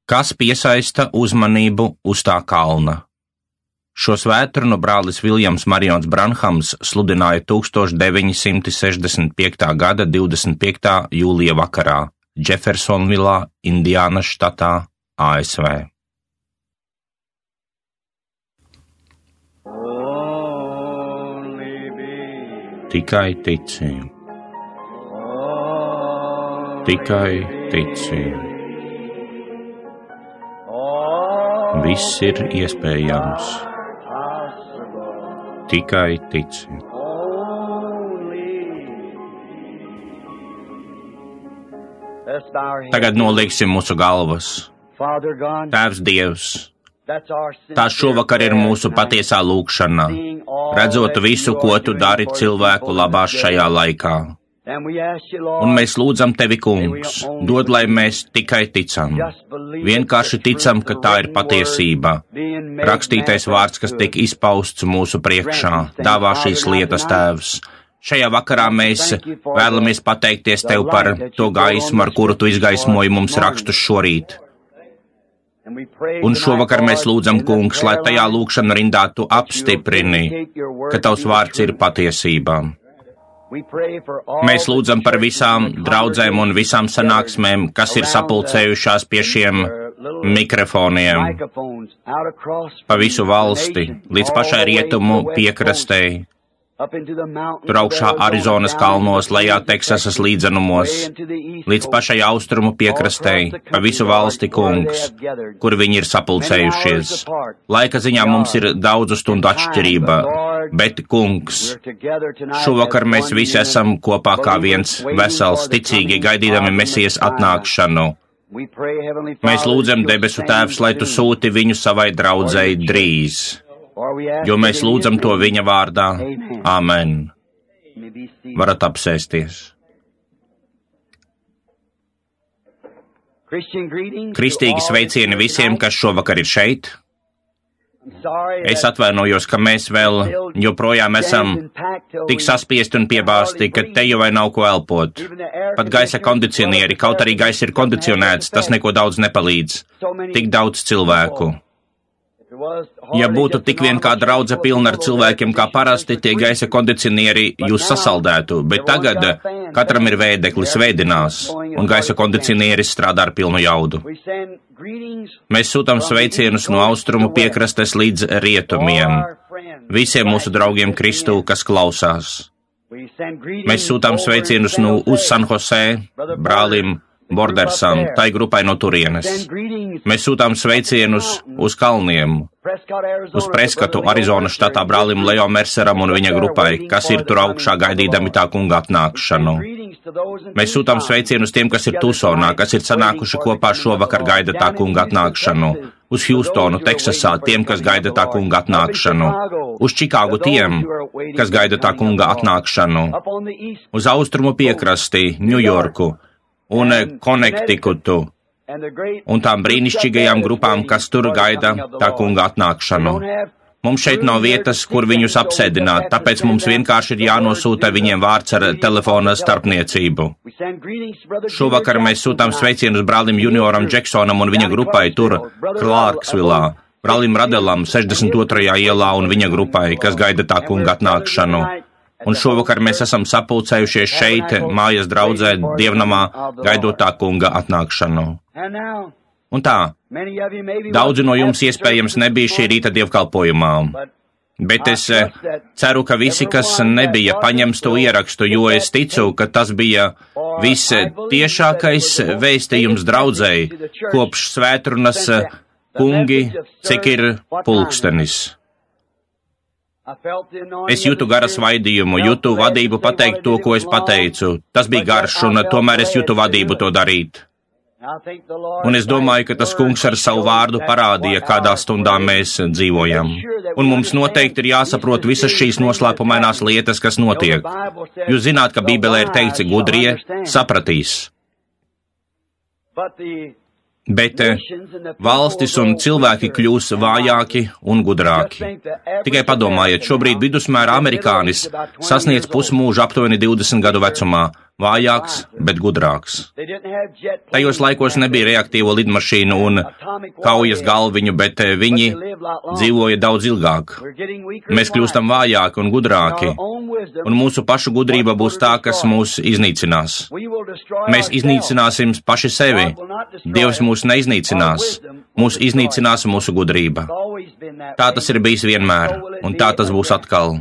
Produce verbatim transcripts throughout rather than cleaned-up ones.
Kas piesaista uzmanību uz tā kalna? Šo svētdienu brālis Viljams Marions Branhams sludināja tūkstoš deviņi simti sešdesmit piektā gada divdesmit piektā jūlija vakarā Džefersonvilā, Indiānas štatā, A S V. Tikai tici. Tikai tici. Viss ir iespējams. Tikai tici. Tagad noliksim mūsu galvas. Tēvs Dievs, tā šovakar ir mūsu patiesā lūgšana, redzot visu, ko tu dari cilvēku labā šajā laikā. Un mēs lūdzam tevi, kungs, dod, lai mēs tikai ticam. Vienkārši ticam, ka tā ir patiesība. Rakstītais vārds, kas tiek izpausts mūsu priekšā, dāvā šīs lietas, tēvs. Šajā vakarā mēs vēlamies pateikties tev par to gaismu, ar kuru tu izgaismoji mums rakstus šorīt. Un šovakar mēs lūdzam, kungs, lai tajā lūgšana rindā tu apstiprini, ka tavs vārds ir patiesībā. Mēs lūdzam par visām draudzēm un visām sanāksmēm, kas ir sapulcējušās pie šiem mikrofoniem pa visu valsti, līdz pašai rietumu piekrastei, tur augšā Arizonas kalnos, lejā Teksasas līdzenumos, līdz pašai austrumu piekrastei, pa visu valsti, kungs, kur viņi ir sapulcējušies. Laika ziņā mums ir daudzu stundu atšķirība, bet, kungs, šovakar mēs visi esam kopā kā viens vesels, ticīgi gaidīdami Mesijas atnākšanu. Mēs lūdzam, debesu Tēvs, lai tu sūti viņu savai draudzei drīz, jo mēs lūdzam to viņa vārdā. Āmen. Varat apsēsties. Kristīgi sveicieni visiem, kas šovakar ir šeit. Es atvainojos, ka mēs vēl joprojām esam tik saspiesti un piebāzti, ka te jau vai nav ko elpot. Pat gaisa kondicionieri, kaut arī gaisa ir kondicionēts, tas neko daudz nepalīdz. Tik daudz cilvēku. Ja būtu tik vien kā draudze pilna ar cilvēkiem kā parasti, tie gaisa kondicionieri jūs sasaldētu, bet tagad katram ir vēdeklis, vēdinās, un gaisa kondicionieris strādā ar pilnu jaudu. Mēs sūtam sveicienus no austrumu piekrastes līdz rietumiem, visiem mūsu draugiem Kristū, kas klausās. Mēs sūtam sveicienus no uz San Jose, brālim Bordersam, tai grupai no turienes. Mēs sūtām sveicienus uz kalniem, uz Preskatu, Arizonas štatā brālim Leo Merceram un viņa grupai, kas ir tur augšā gaidīdami tā kunga atnākšanu. Mēs sūtām sveicienus tiem, kas ir Tusonā, kas ir sanākuši kopā šovakar gaida tā kunga atnākšanu. Uz Hjustonu, Teksasā, tiem, kas gaida tā kunga atnākšanu. Uz Čikāgu tiem, kas gaida tā kunga atnākšanu. Uz austrumu piekrasti, Ņujorku un Konektikutu, un tām brīnišķīgajām grupām, kas tur gaida tā kunga atnākšanu. Mums šeit nav vietas, kur viņus apsēdināt, tāpēc mums vienkārši ir jānosūta viņiem vārds ar telefona starpniecību. Šovakar mēs sūtām sveicienus brālim junioram Džeksonam un viņa grupai tur, Klārksvilā, brālim Radelam, sešdesmit otrajā ielā un viņa grupai, kas gaida tā kunga atnākšanu. Un šovakar mēs esam sapulcējušies šeit, mājas draudzē, dievnamā, gaidot tā kunga atnākšanu. Un tā, daudzi no jums iespējams nebija šī rīta dievkalpojumā, bet es ceru, ka visi, kas nebija, paņems to ierakstu, jo es ticu, ka tas bija viss tiešākais vēstījums draudzei, kopš svētrunas kungi, cik ir pulkstenis. Es jūtu gara svaidījumu, jūtu vadību pateikt to, ko es pateicu. Tas bija garš, un tomēr es jūtu vadību to darīt. Un es domāju, ka tas kungs ar savu vārdu parādīja, kādā stundā mēs dzīvojam. Un mums noteikti ir jāsaprot visas šīs noslēpumainās lietas, kas notiek. Jūs zināt, ka Bībelē ir teikts, gudrie sapratīs. Bet valstis un cilvēki kļūs vājāki un gudrāki. Tikai padomājiet, šobrīd vidusmēra amerikānis sasniedz pusmūžu aptuveni divdesmit gadu vecumā, vājāks, bet gudrāks. Tajos laikos nebija reaktīvo lidmašīnu un kaujas galviņu, bet viņi dzīvoja daudz ilgāk. Mēs kļūstam vājāki un gudrāki, un mūsu pašu gudrība būs tā, kas mūs iznīcinās. Mēs iznīcināsim paši sevi. Dievs mūs neiznīcinās. Mūs iznīcinās mūsu gudrība. Tā tas ir bijis vienmēr, un tā tas būs atkal.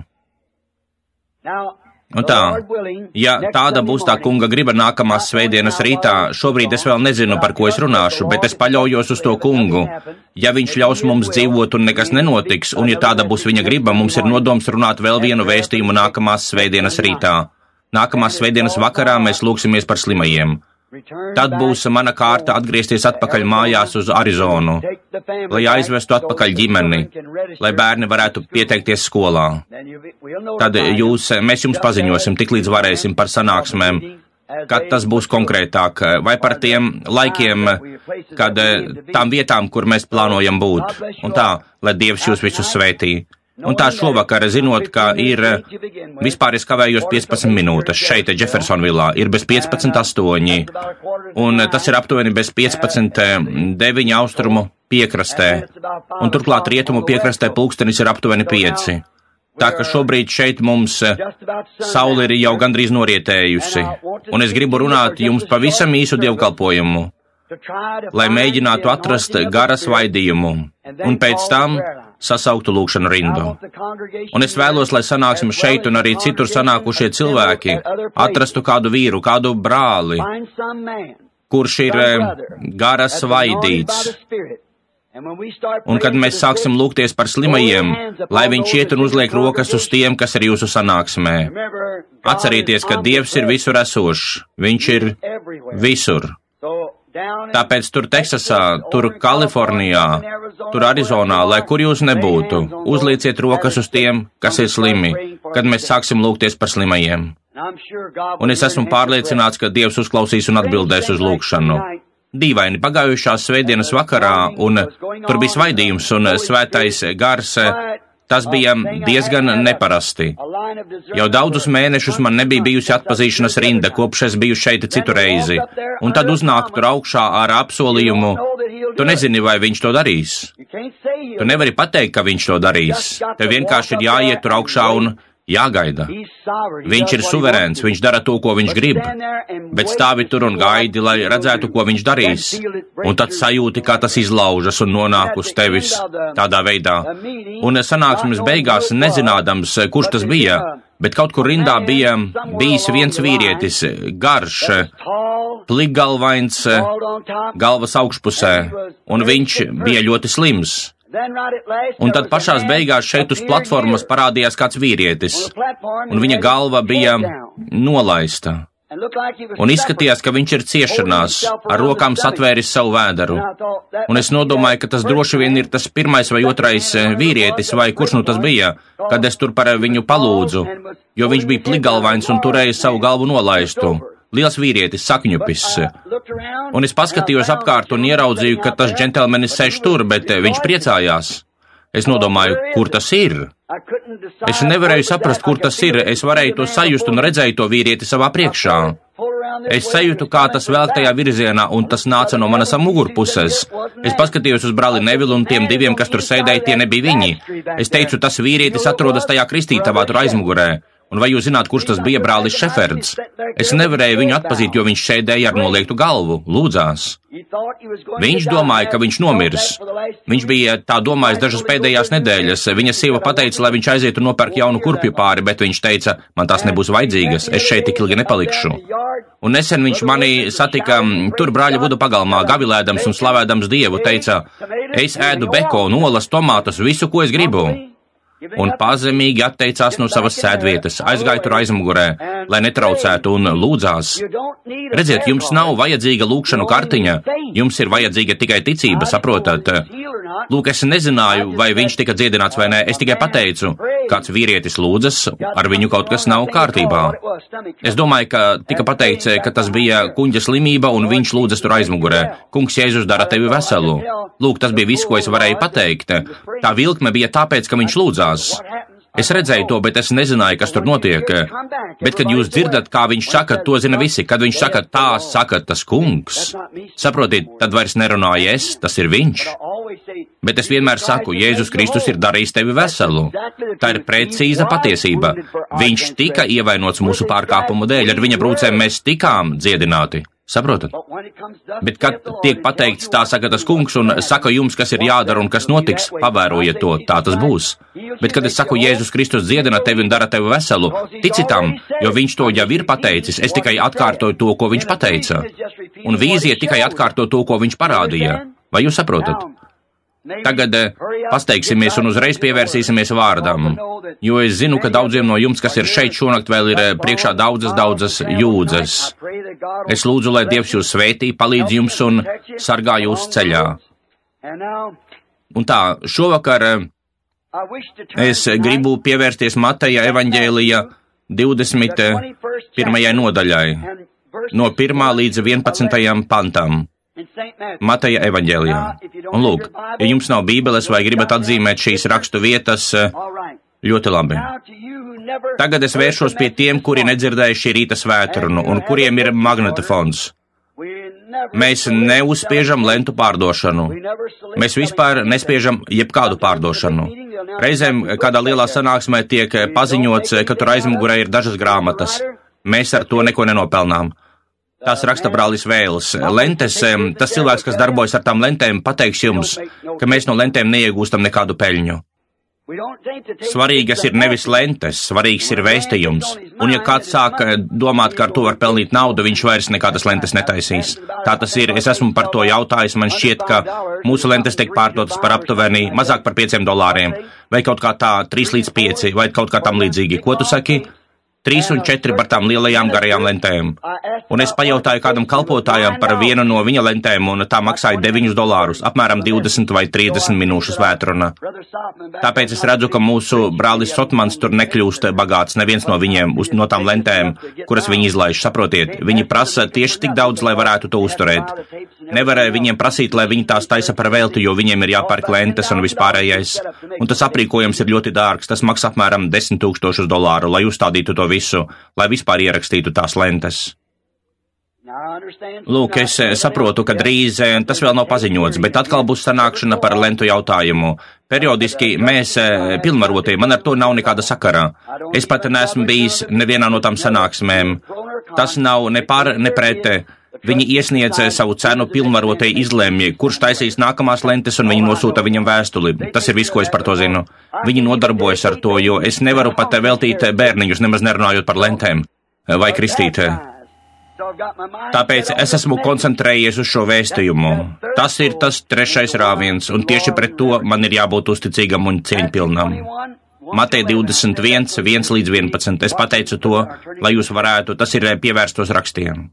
Un tā, ja tāda būs tā kunga griba nākamās svētdienas rītā, šobrīd es vēl nezinu, par ko es runāšu, bet es paļaujos uz to kungu. Ja viņš ļaus mums dzīvot un nekas nenotiks, un ja tāda būs viņa griba, mums ir nodoms runāt vēl vienu vēstījumu nākamās svētdienas rītā. Nākamās svētdienas vakarā mēs lūksimies par slimajiem. Tad būs mana kārta atgriezties atpakaļ mājās uz Arizonu, lai aizvestu atpakaļ ģimeni, lai bērni varētu pieteikties skolā. Tad jūs, mēs jums paziņosim, tik līdz varēsim par sanāksmēm, kad tas būs konkrētāk, vai par tiem laikiem, kad tām vietām, kur mēs plānojam būt. Un tā, lai Dievs jūs visus svētī. Un tā šovakar, zinot, ka ir, vispār es kavējos piecpadsmit minūtes, šeit Jeffersonvillā, ir bez piecpadsmit astoņi, un tas ir aptuveni bez piecpadsmit deviņi austrumu piekrastē, un turklāt rietumu piekrastē pulkstenis ir aptuveni pieci. Tā ka šobrīd šeit mums saule ir jau gandrīz norietējusi, un es gribu runāt jums pavisam īsu dievkalpojumu, lai mēģinātu atrast gara svaidījumu, un pēc tam sasauktu lūkšanu rindu. Un es vēlos, lai sanāksim šeit un arī citur sanākušie cilvēki atrastu kādu vīru, kādu brāli, kurš ir gara svaidīts. Un kad mēs sāksim lūgties par slimajiem, lai viņš iet un uzliek rokas uz tiem, kas ir jūsu sanāksmē. Atcerieties, ka Dievs ir visur esošs, viņš ir visur. Tāpēc tur Teksasā, tur Kalifornijā, tur Arizonā, lai kur jūs nebūtu, uzlieciet rokas uz tiem, kas ir slimi, kad mēs sāksim lūgties par slimajiem. Un es esmu pārliecināts, ka Dievs uzklausīs un atbildēs uz lūgšanu. Dīvaini, pagājušās svētdienas vakarā, un tur bija svaidījums un svētais gars, tas bija diezgan neparasti. Jau daudzus mēnešus man nebija bijusi atpazīšanas rinda, kopš es biju šeit citu reizi, un tad uznāk tur augšā ar apsolījumu, tu nezini, vai viņš to darīs. Tu nevari pateikt, ka viņš to darīs. Tev vienkārši ir jāiet tur augšā un jāgaida. Viņš ir suverēns, viņš dara to, ko viņš grib, bet stāvi tur un gaidi, lai redzētu, ko viņš darīs, un tad sajūti, kā tas izlaužas un nonāk uz tevis tādā veidā. Un sanāksmes beigās, nezinādams, kurš tas bija, bet kaut kur rindā bija bijis viens vīrietis, garš, plikgalvains, galvas augšpusē, un viņš bija ļoti slims. Un tad pašās beigās šeit uz platformas parādījās kāds vīrietis, un viņa galva bija nolaista. Un izskatījās, ka viņš ir ciešanās, ar rokām satvēris savu vēderu. Un es nodomāju, ka tas droši vien ir tas pirmais vai otrais vīrietis, vai kurš nu tas bija, kad es tur par viņu palūdzu, jo viņš bija plikgalvains un turēja savu galvu nolaistu. Liels vīrietis, sakņupis. Un es paskatījos apkārt un ieraudzīju, ka tas džentelmenis sēž tur, bet viņš priecājās. Es nodomāju, kur tas ir. Es nevarēju saprast, kur tas ir. Es varēju to sajust un redzēju to vīrieti savā priekšā. Es sajūtu, kā tas velk tajā virzienā, un tas nāca no manas mugurpuses. Es paskatījos uz brāli Nevilu un tiem diviem, kas tur sēdēja, tie nebija viņi. Es teicu, tas vīrietis atrodas tajā kristītavā tur aizmugurē. Un vai jūs zināt, kurš tas bija brālis Šeferds? Es nevarēju viņu atpazīt, jo viņš sēdēja ar noliektu galvu, lūdzās. Viņš domāja, ka viņš nomirs. Viņš bija tā domājis dažas pēdējās nedēļas. Viņa sieva pateica, lai viņš aizietu un nopērk jaunu kurpju pāri, bet viņš teica, man tās nebūs vajadzīgas, es šeit tik ilgi nepalikšu. Un nesen viņš mani satika tur brāļa Vuda pagalmā, gavilēdams un slavēdams Dievu, teica, es ēdu bekonu, olas, tomātus, visu, ko es gribu. Un pazemīgi atteicās no savas sēdvietas, aizgāja tur aizmugurē, lai netraucētu un lūdzās. Redziet, jums nav vajadzīga lūkšanu kartiņa, jums ir vajadzīga tikai ticība, saprotat? Lūk, es nezināju, vai viņš tika dziedināts vai nē, es tikai pateicu, kāds vīrietis lūdzas, ar viņu kaut kas nav kārtībā. Es domāju, ka tika pateikts, ka tas bija kuņģa slimība un viņš lūdzas tur aizmugurē. Kungs Jēzus dara tevi veselu. Lūk, tas bija viss, ko es varēju pateikt. Tā vilkme bija tāpēc, ka viņš lūdzās. Es redzēju to, bet es nezināju, kas tur notiek. Bet, kad jūs dzirdat, kā viņš saka, to zina visi. Kad viņš saka, tā saka tas kungs, saprotiet, tad vairs nerunāju es, tas ir viņš. Bet es vienmēr saku, Jēzus Kristus ir darījis tevi veselu. Tā ir precīza patiesība. Viņš tika ievainots mūsu pārkāpumu dēļ, ar viņa brūcēm mēs tikām dziedināti. Saprotat? Bet, kad tiek pateikts, tā saka tas kungs, un saka jums, kas ir jādara un kas notiks, pavērojiet to, tā tas būs. Bet, kad es saku, Jēzus Kristus dziedina tevi un dara tevi veselu, tici tam, jo viņš to jau ir pateicis, es tikai atkārtoju to, ko viņš pateica. Un vīzija tikai atkārto to, ko viņš parādīja. Vai jūs saprotat? Tagad pasteigsimies un uzreiz pievērsīsimies vārdam, jo es zinu, ka daudziem no jums, kas ir šeit šonakt, vēl ir priekšā daudzas, daudzas jūdzes. Es lūdzu, lai Dievs jūs svētī, palīdz jums un sargā jūs ceļā. Un tā, šovakar es gribu pievērsties Mateja evaņģēlija divdesmit pirmajai nodaļai, no pirmā līdz vienpadsmitajam pantam. Mateja evaņģēlijā. Un lūk, ja jums nav bībeles vai gribat atzīmēt šīs rakstu vietas, ļoti labi. Tagad es vēršos pie tiem, kuri nedzirdēja šī rīta svētrunu un kuriem ir magnetofons. Mēs neuzspiežam lentu pārdošanu. Mēs vispār nespiežam jebkādu pārdošanu. Reizēm kādā lielā sanāksmē tiek paziņots, ka tur aizmugurē ir dažas grāmatas. Mēs ar to neko nenopelnām. Tās raksta brālis Vēls. Lentes, tas cilvēks, kas darbojas ar tām lentēm, pateiks jums, ka mēs no lentēm neiegūstam nekādu peļņu. Svarīgas ir nevis lentes, svarīgs ir vēstījums. Un ja kāds sāk domāt, ka ar to var pelnīt naudu, viņš vairs nekādas lentes netaisīs. Tā tas ir, es esmu par to jautājis, man šķiet, ka mūsu lentes tiek pārdotas par aptuveni mazāk par pieciem dolāriem, vai kaut kā tā trīs līdz pieci, vai kaut kā tam līdzīgi. Ko tu saki? Trīs un četri par tām lielajām garajām lentēm. Un es pajautāju kādam kalpotājam par vienu no viņa lentēm, un tā maksāja deviņus dolārus, apmēram divdesmit vai trīsdesmit minūšu svētruna. Tāpēc es redzu, ka mūsu brālis Sotmans tur nekļūst bagāts, neviens no viņiem uz, no tām lentēm, kuras viņi izlaiž, saprotiet. Viņi prasa tieši tik daudz, lai varētu to uzturēt. Nevarēja viņiem prasīt, lai viņi tās taisa par velti, jo viņiem ir jāpērk lentes un vispārējais. Un tas aprīkojums ir ļoti dārgs, tas maksā apmēram desmit tūkstošus dolāru, lai uzstādītu to visu, lai vispār ierakstītu tās lentes. Lūk, es saprotu, ka drīz tas vēl nav paziņots, bet atkal būs sanākšana par lentu jautājumu. Periodiski mēs pilnvarotie, man ar to nav nekāda sakara. Es pat neesmu bijis nevienā no tām sanāksmēm. Tas nav ne par, ne pret. Viņi iesniedz savu cenu pilnvarotie izlēmji, kurš taisīs nākamās lentes, un viņi nosūta viņam vēstuli. Tas ir viss, ko es par to zinu. Viņi nodarbojas ar to, jo es nevaru pat veltīt bērniņus, nemaz nerunājot par lentēm vai kristīt. Tāpēc es esmu koncentrējies uz šo vēstījumu. Tas ir tas trešais rāviens, un tieši pret to man ir jābūt uzticīgam un cieņpilnam. Mateja divdesmit viens, viens līdz vienpadsmit. Es pateicu to, lai jūs varētu, tas ir pievērstos rakstiem.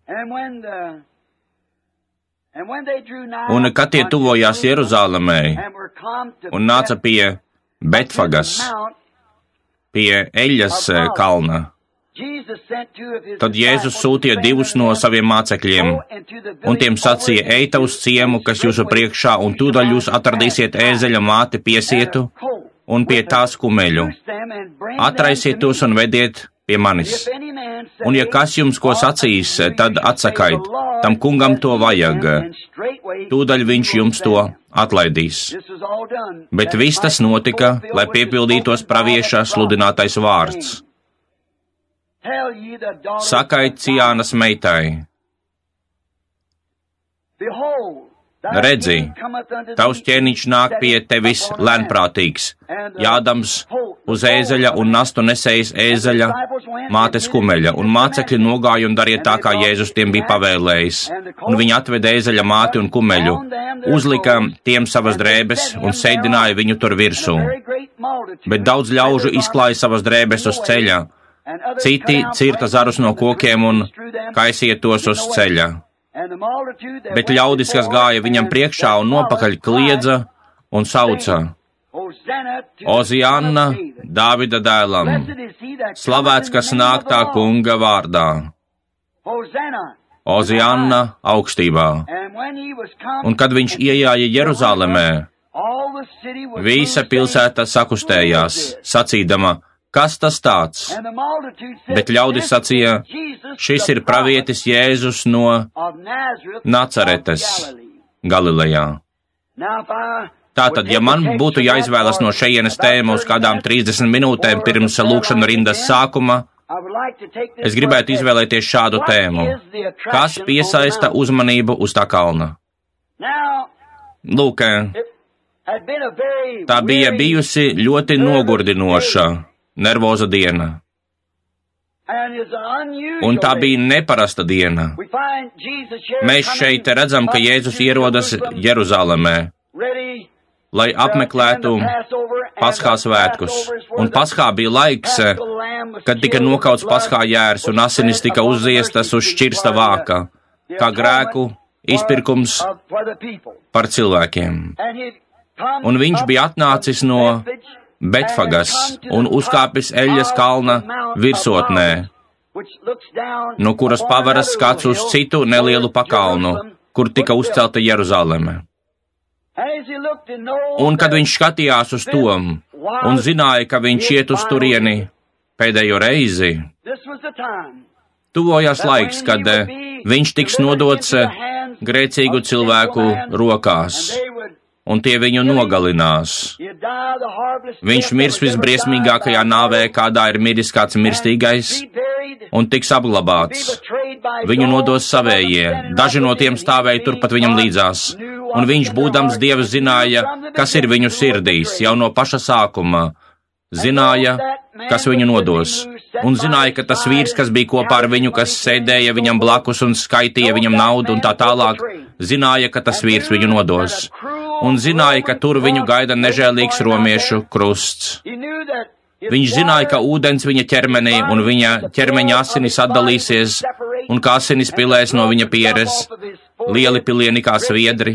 Un kad tie tuvojās Jeruzālemē un nāca pie Betfagas, pie Eļas kalna, tad Jēzus sūtīja divus no saviem mācekļiem, un tiem sacīja, eita uz ciemu, kas jūsu priekšā, un tūdaļ jūs atradīsiet ēzeļa māti piesietu, un pie tās kumeļu. Atraisiet tos un vediet pie manis. Un ja kas jums ko sacīs, tad atsakait, tam kungam to vajag. Tūdaļ viņš jums to atlaidīs. Bet viss tas notika, lai piepildītos pravieša sludinātais vārds. Sakait Ciānas meitai. Redzi, tavs ķēniņš nāk pie tevis lēnprātīgs, jādams uz ēzeļa un nastu nesējis ēzeļa mātes kumeļa, un mācekļi nogāja un dariet tā, kā Jēzus tiem bija pavēlējis, un viņi atveda ēzeļa māti un kumeļu, uzlika tiem savas drēbes un sēdināja viņu tur virsū. Bet daudz ļaužu izklāja savas drēbes uz ceļa, citi cirta zarus no kokiem un kaisīja tos uz ceļa. Bet ļaudis, kas gāja viņam priekšā un nopakaļ, kliedza un sauca: Ozianna, Dāvida dēlam, slavēts, kas nāk tā kunga vārdā. Ozianna augstībā. Un kad viņš iejāja Jeruzālemē, visa pilsēta sakustējās, sacīdama: kas tas tāds? Bet ļaudis sacīja, šis ir pravietis Jēzus no Nacaretes, Galilejā. Tātad, ja man būtu jāizvēlas no šejienes tēmu uz kādām trīsdesmit minūtēm pirms lūkšanu rindas sākuma, es gribētu izvēlēties šādu tēmu. Kas piesaista uzmanību uz tā kalna? Lūk, tā bija bijusi ļoti nogurdinoša, nervoza diena. Un tā bija neparasta diena. Mēs šeit redzam, ka Jēzus ierodas Jeruzalemē, lai apmeklētu Paskā svētkus. Un Paskā bija laiks, kad tika nokauts Paskā jērs un asinis tika uzziestas uz šķirsta vāka, kā grēku izpirkums par cilvēkiem. Un viņš bija atnācis no Betfagas un uzkāpis Eļas kalna virsotnē, no kuras pavaras skats uz citu nelielu pakalnu, kur tika uzcelta Jeruzaleme. Un kad viņš skatījās uz to un zināja, ka viņš iet uz turieni pēdējo reizi, tuvojās laiks, kad viņš tiks nodots grēcīgu cilvēku rokās, un tie viņu nogalinās. Viņš mirs visbriesmīgākajā nāvē, kādā ir miris kāds mirstīgais, un tiks apglabāts. Viņu nodos savējie, daži no tiem stāvēja turpat viņam līdzās, un viņš, būdams Dievs, zināja, kas ir viņu sirdīs, jau no paša sākuma. Zināja, kas viņu nodos, un zināja, ka tas vīrs, kas bija kopā ar viņu, kas sēdēja viņam blakus un skaitīja viņam naudu un tā tālāk, zināja, ka tas vīrs viņu nodos, un zināja, ka tur viņu gaida nežēlīgs romiešu krusts. Viņš zināja, ka ūdens viņa ķermenī un viņa ķermeņa asinis atdalīsies, un kā asinis pilēs no viņa pieres, lieli pilieni kā sviedri.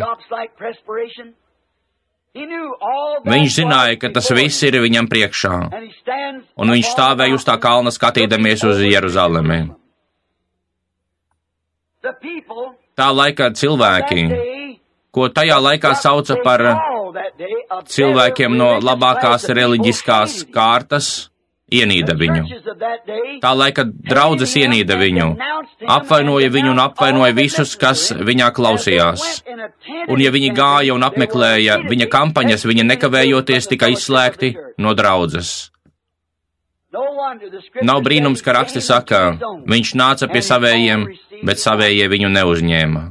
Viņš zināja, ka tas viss ir viņam priekšā, un viņš stāvēja uz tā kalna skatīdamies uz Jeruzalemi. Tā laika cilvēki, ko tajā laikā sauca par cilvēkiem no labākās reliģiskās kārtas, ienīda viņu. Tā laika draudzes ienīda viņu, apvainoja viņu un apvainoja visus, kas viņā klausījās. Un ja viņi gāja un apmeklēja viņa kampaņas, viņa nekavējoties tika izslēgti no draudzes. Nav brīnums, ka raksti saka, viņš nāca pie savējiem, bet savējie viņu neuzņēma.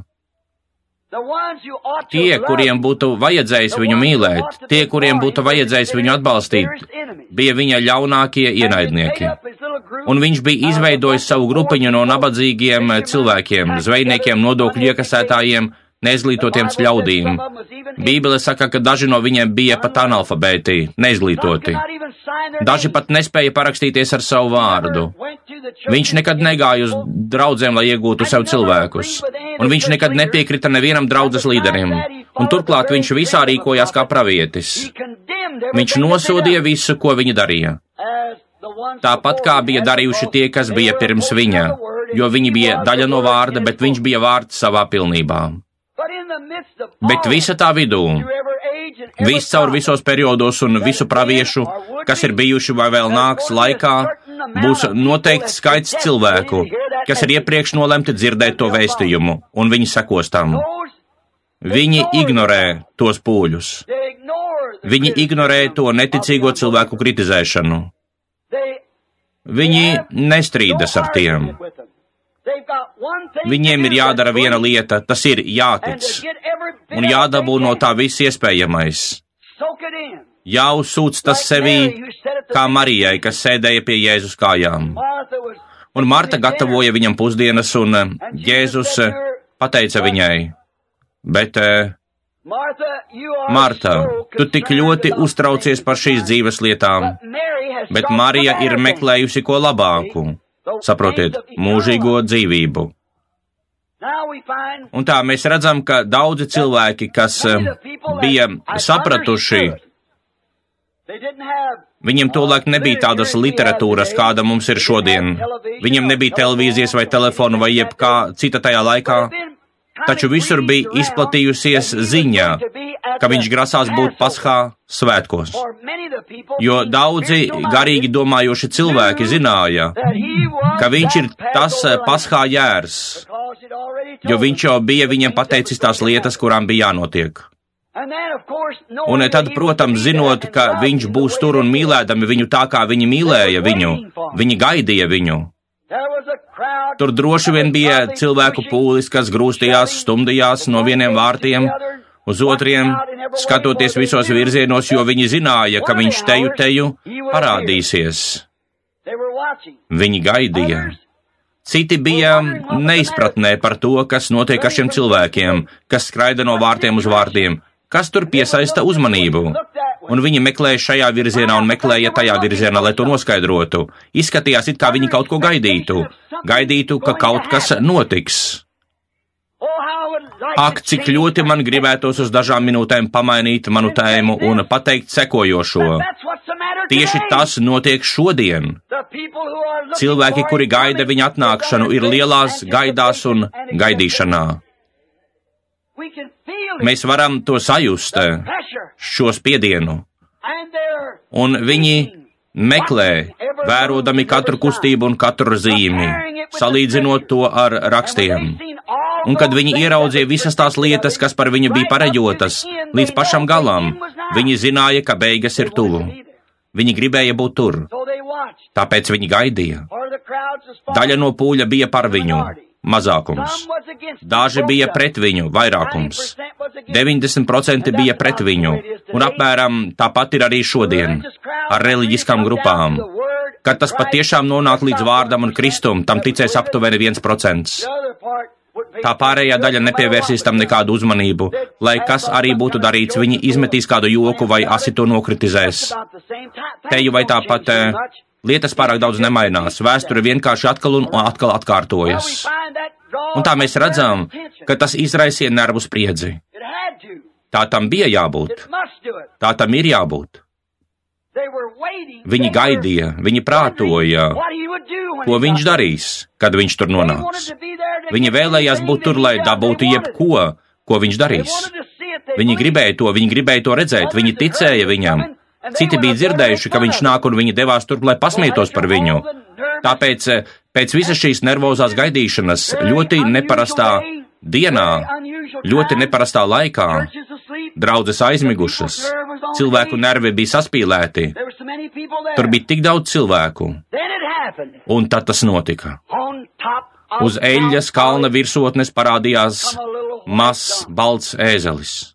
Tie, kuriem būtu vajadzējis viņu mīlēt, tie, kuriem būtu vajadzējis viņu atbalstīt, bija viņa ļaunākie ienaidnieki. Un viņš bija izveidojis savu grupiņu no nabadzīgiem cilvēkiem, zvejniekiem, nodokļu iekasētājiem, neizglītotiem ļaudīm. Bībele saka, ka daži no viņiem bija pat analfabēti, neizglītoti. Daži pat nespēja parakstīties ar savu vārdu. Viņš nekad negāja uz draudzēm, lai iegūtu sev cilvēkus, un viņš nekad nepiekrita nevienam draudzes līderim, un turklāt viņš visā rīkojās kā pravietis. Viņš nosodīja visu, ko viņi darīja. Tāpat kā bija darījuši tie, kas bija pirms viņa, jo viņi bija daļa no vārda, bet viņš bija vārds savā pilnībā. Bet visa tā vidū, viscaur visos periodos un visu praviešu, kas ir bijuši vai vēl nāks laikā, būs noteikts skaits cilvēku, kas ir iepriekš nolemti dzirdēt to vēstījumu, un viņi sekos tam. Viņi ignorē tos pūļus. Viņi ignorē to neticīgo cilvēku kritizēšanu. Viņi nestrīdas ar tiem. Viņiem ir jādara viena lieta, tas ir jātic, un jādabū no tā viss iespējamais. Jāuzsūc tas sevī, kā Marijai, kas sēdēja pie Jēzus kājām. Un Marta gatavoja viņam pusdienas, un Jēzus pateica viņai, bet, Marta, tu tik ļoti uztraucies par šīs dzīves lietām, bet Marija ir meklējusi ko labāku. Saprotiet, mūžīgo dzīvību. Un tā mēs redzam, ka daudzi cilvēki, kas bija sapratuši, viņiem tolaik nebija tādas literatūras, kāda mums ir šodien. Viņiem nebija televīzijas vai telefonu vai jebkā cita tajā laikā. taču visur bija izplatījusies ziņa, ka viņš grasās būt Paskā svētkos, jo daudzi garīgi domājoši cilvēki zināja, ka viņš ir tas Paskā jērs, jo viņš jau bija viņiem pateicis tās lietas, kurām bija jānotiek. Un tad, protams, zinot, ka viņš būs tur un mīlēdami viņu tā, kā viņi mīlēja viņu, viņi gaidīja viņu. Tur droši vien bija cilvēku pūlis, kas grūstījās, stumdījās no vieniem vārtiem uz otriem, skatoties visos virzienos, jo viņi zināja, ka viņš teju teju parādīsies. Viņi gaidīja. Citi bija neizpratnē par to, kas notiek ar šiem cilvēkiem, kas skraida no vārtiem uz vārtiem, kas tur piesaista uzmanību. Un viņi meklēja šajā virzienā un meklēja tajā virzienā, lai to noskaidrotu. Izskatījās, it kā viņi kaut ko gaidītu. Gaidītu, ka kaut kas notiks. Ak, cik ļoti man gribētos uz dažām minūtēm pamainīt manu tēmu un pateikt sekojošo. Tieši tas notiek šodien. Cilvēki, kuri gaida viņa atnākšanu, ir lielās gaidās un gaidīšanā. Mēs varam to sajust, šo spiedienu. Un viņi meklē, vērodami katru kustību un katru zīmi, salīdzinot to ar rakstiem. Un kad viņi ieraudzīja visas tās lietas, kas par viņu bija pareģotas, līdz pašam galam, viņi zināja, ka beigas ir tuvu. Viņi gribēja būt tur. Tāpēc viņi gaidīja. Daļa no pūļa bija par viņu, mazākums. Daži bija pret viņu, vairākums. deviņdesmit procenti bija pret viņu, un apmēram tāpat ir arī šodien, ar reliģiskām grupām. Kad tas patiešām nonāk līdz vārdam un Kristum, tam ticēs aptuveni viens procents. Tā pārējā daļa nepievērsīs tam nekādu uzmanību, lai kas arī būtu darīts, viņi izmetīs kādu joku vai asi to nokritizēs. Teju vai tāpat lietas pārāk daudz nemainās, vēsture vienkārši atkal un atkal atkārtojas. Un tā mēs redzam, ka tas izraisīja nervu spriedzi. Tā tam bija jābūt. Tā tam ir jābūt. Viņi gaidīja, viņi prātoja, ko viņš darīs, kad viņš tur nonāks. Viņi vēlējās būt tur, lai dabūtu jebko, ko viņš darīs. Viņi gribēja to, viņi gribēja to redzēt, viņi ticēja viņam. Citi bija dzirdējuši, ka viņš nāk un viņi devās tur, lai pasmietos par viņu. Tāpēc pēc visas šīs nervozās gaidīšanas ļoti neparastā dienā, ļoti neparastā laikā, draudzes aizmigušas, cilvēku nervi bija saspīlēti, tur bija tik daudz cilvēku, un tad tas notika. Uz eļļas kalna virsotnes parādījās mazs, balts ēzelis.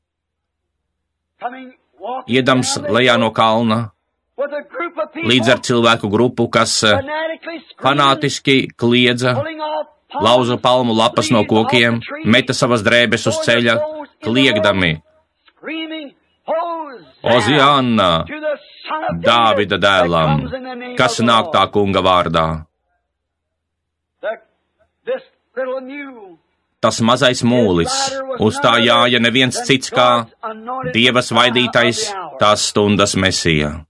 Iedams lejā no kalna, līdz ar cilvēku grupu, kas fanātiski kliedza, lauza palmu lapas no kokiem, meta savas drēbes uz ceļa, kliegdami: Oziāna, Dāvida dēlam, kas nāk tā kunga vārdā. Tas mazais mūlis, uz tā jāja neviens cits kā Dieva svaidītais, tās stundas Mesija.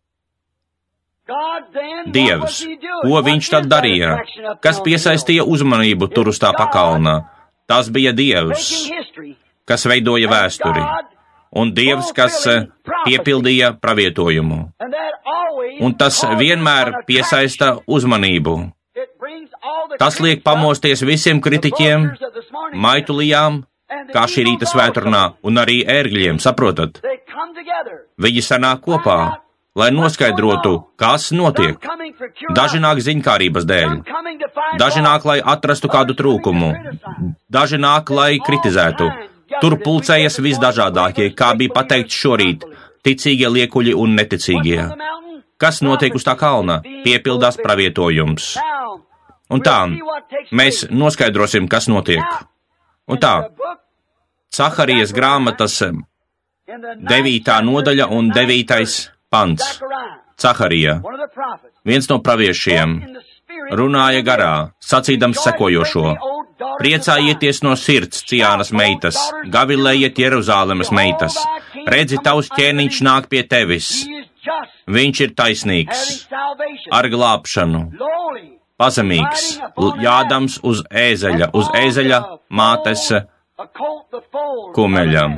Dievs, ko viņš tad darīja? Kas piesaistīja uzmanību tur uz tā pakalna? Tas bija Dievs, kas veidoja vēsturi, un Dievs, kas piepildīja pravietojumu. Un tas vienmēr piesaista uzmanību. Tas liek pamosties visiem kritiķiem, maitulijām, kā šī rīta svēturnā, un arī ērgļiem, saprotat? Viņi sanāk kopā, lai noskaidrotu, kas notiek. Daži nāk ziņkārības dēļ, daži nāk, lai atrastu kādu trūkumu, daži nāk, lai kritizētu. Tur pulcējas visdažādākie, kā bija pateikts šorīt, ticīgie liekuļi un neticīgie. Kas notiek uz tā kalna? Piepildās pravietojums. Un tā, mēs noskaidrosim, kas notiek. Un tā, Caharijas grāmatas devītā nodaļa un devītais pants. Caharija, viens no praviešiem, runāja garā, sacīdams sekojošo: Priecājieties no sirds, Ciānas meitas, gavilējiet Jeruzālemes meitas, redzi, tavs ķēniņš nāk pie tevis. Viņš ir taisnīgs, ar glābšanu, pazemīgs, jādams uz ēzeļa, uz ēzeļa mātes kumeļam.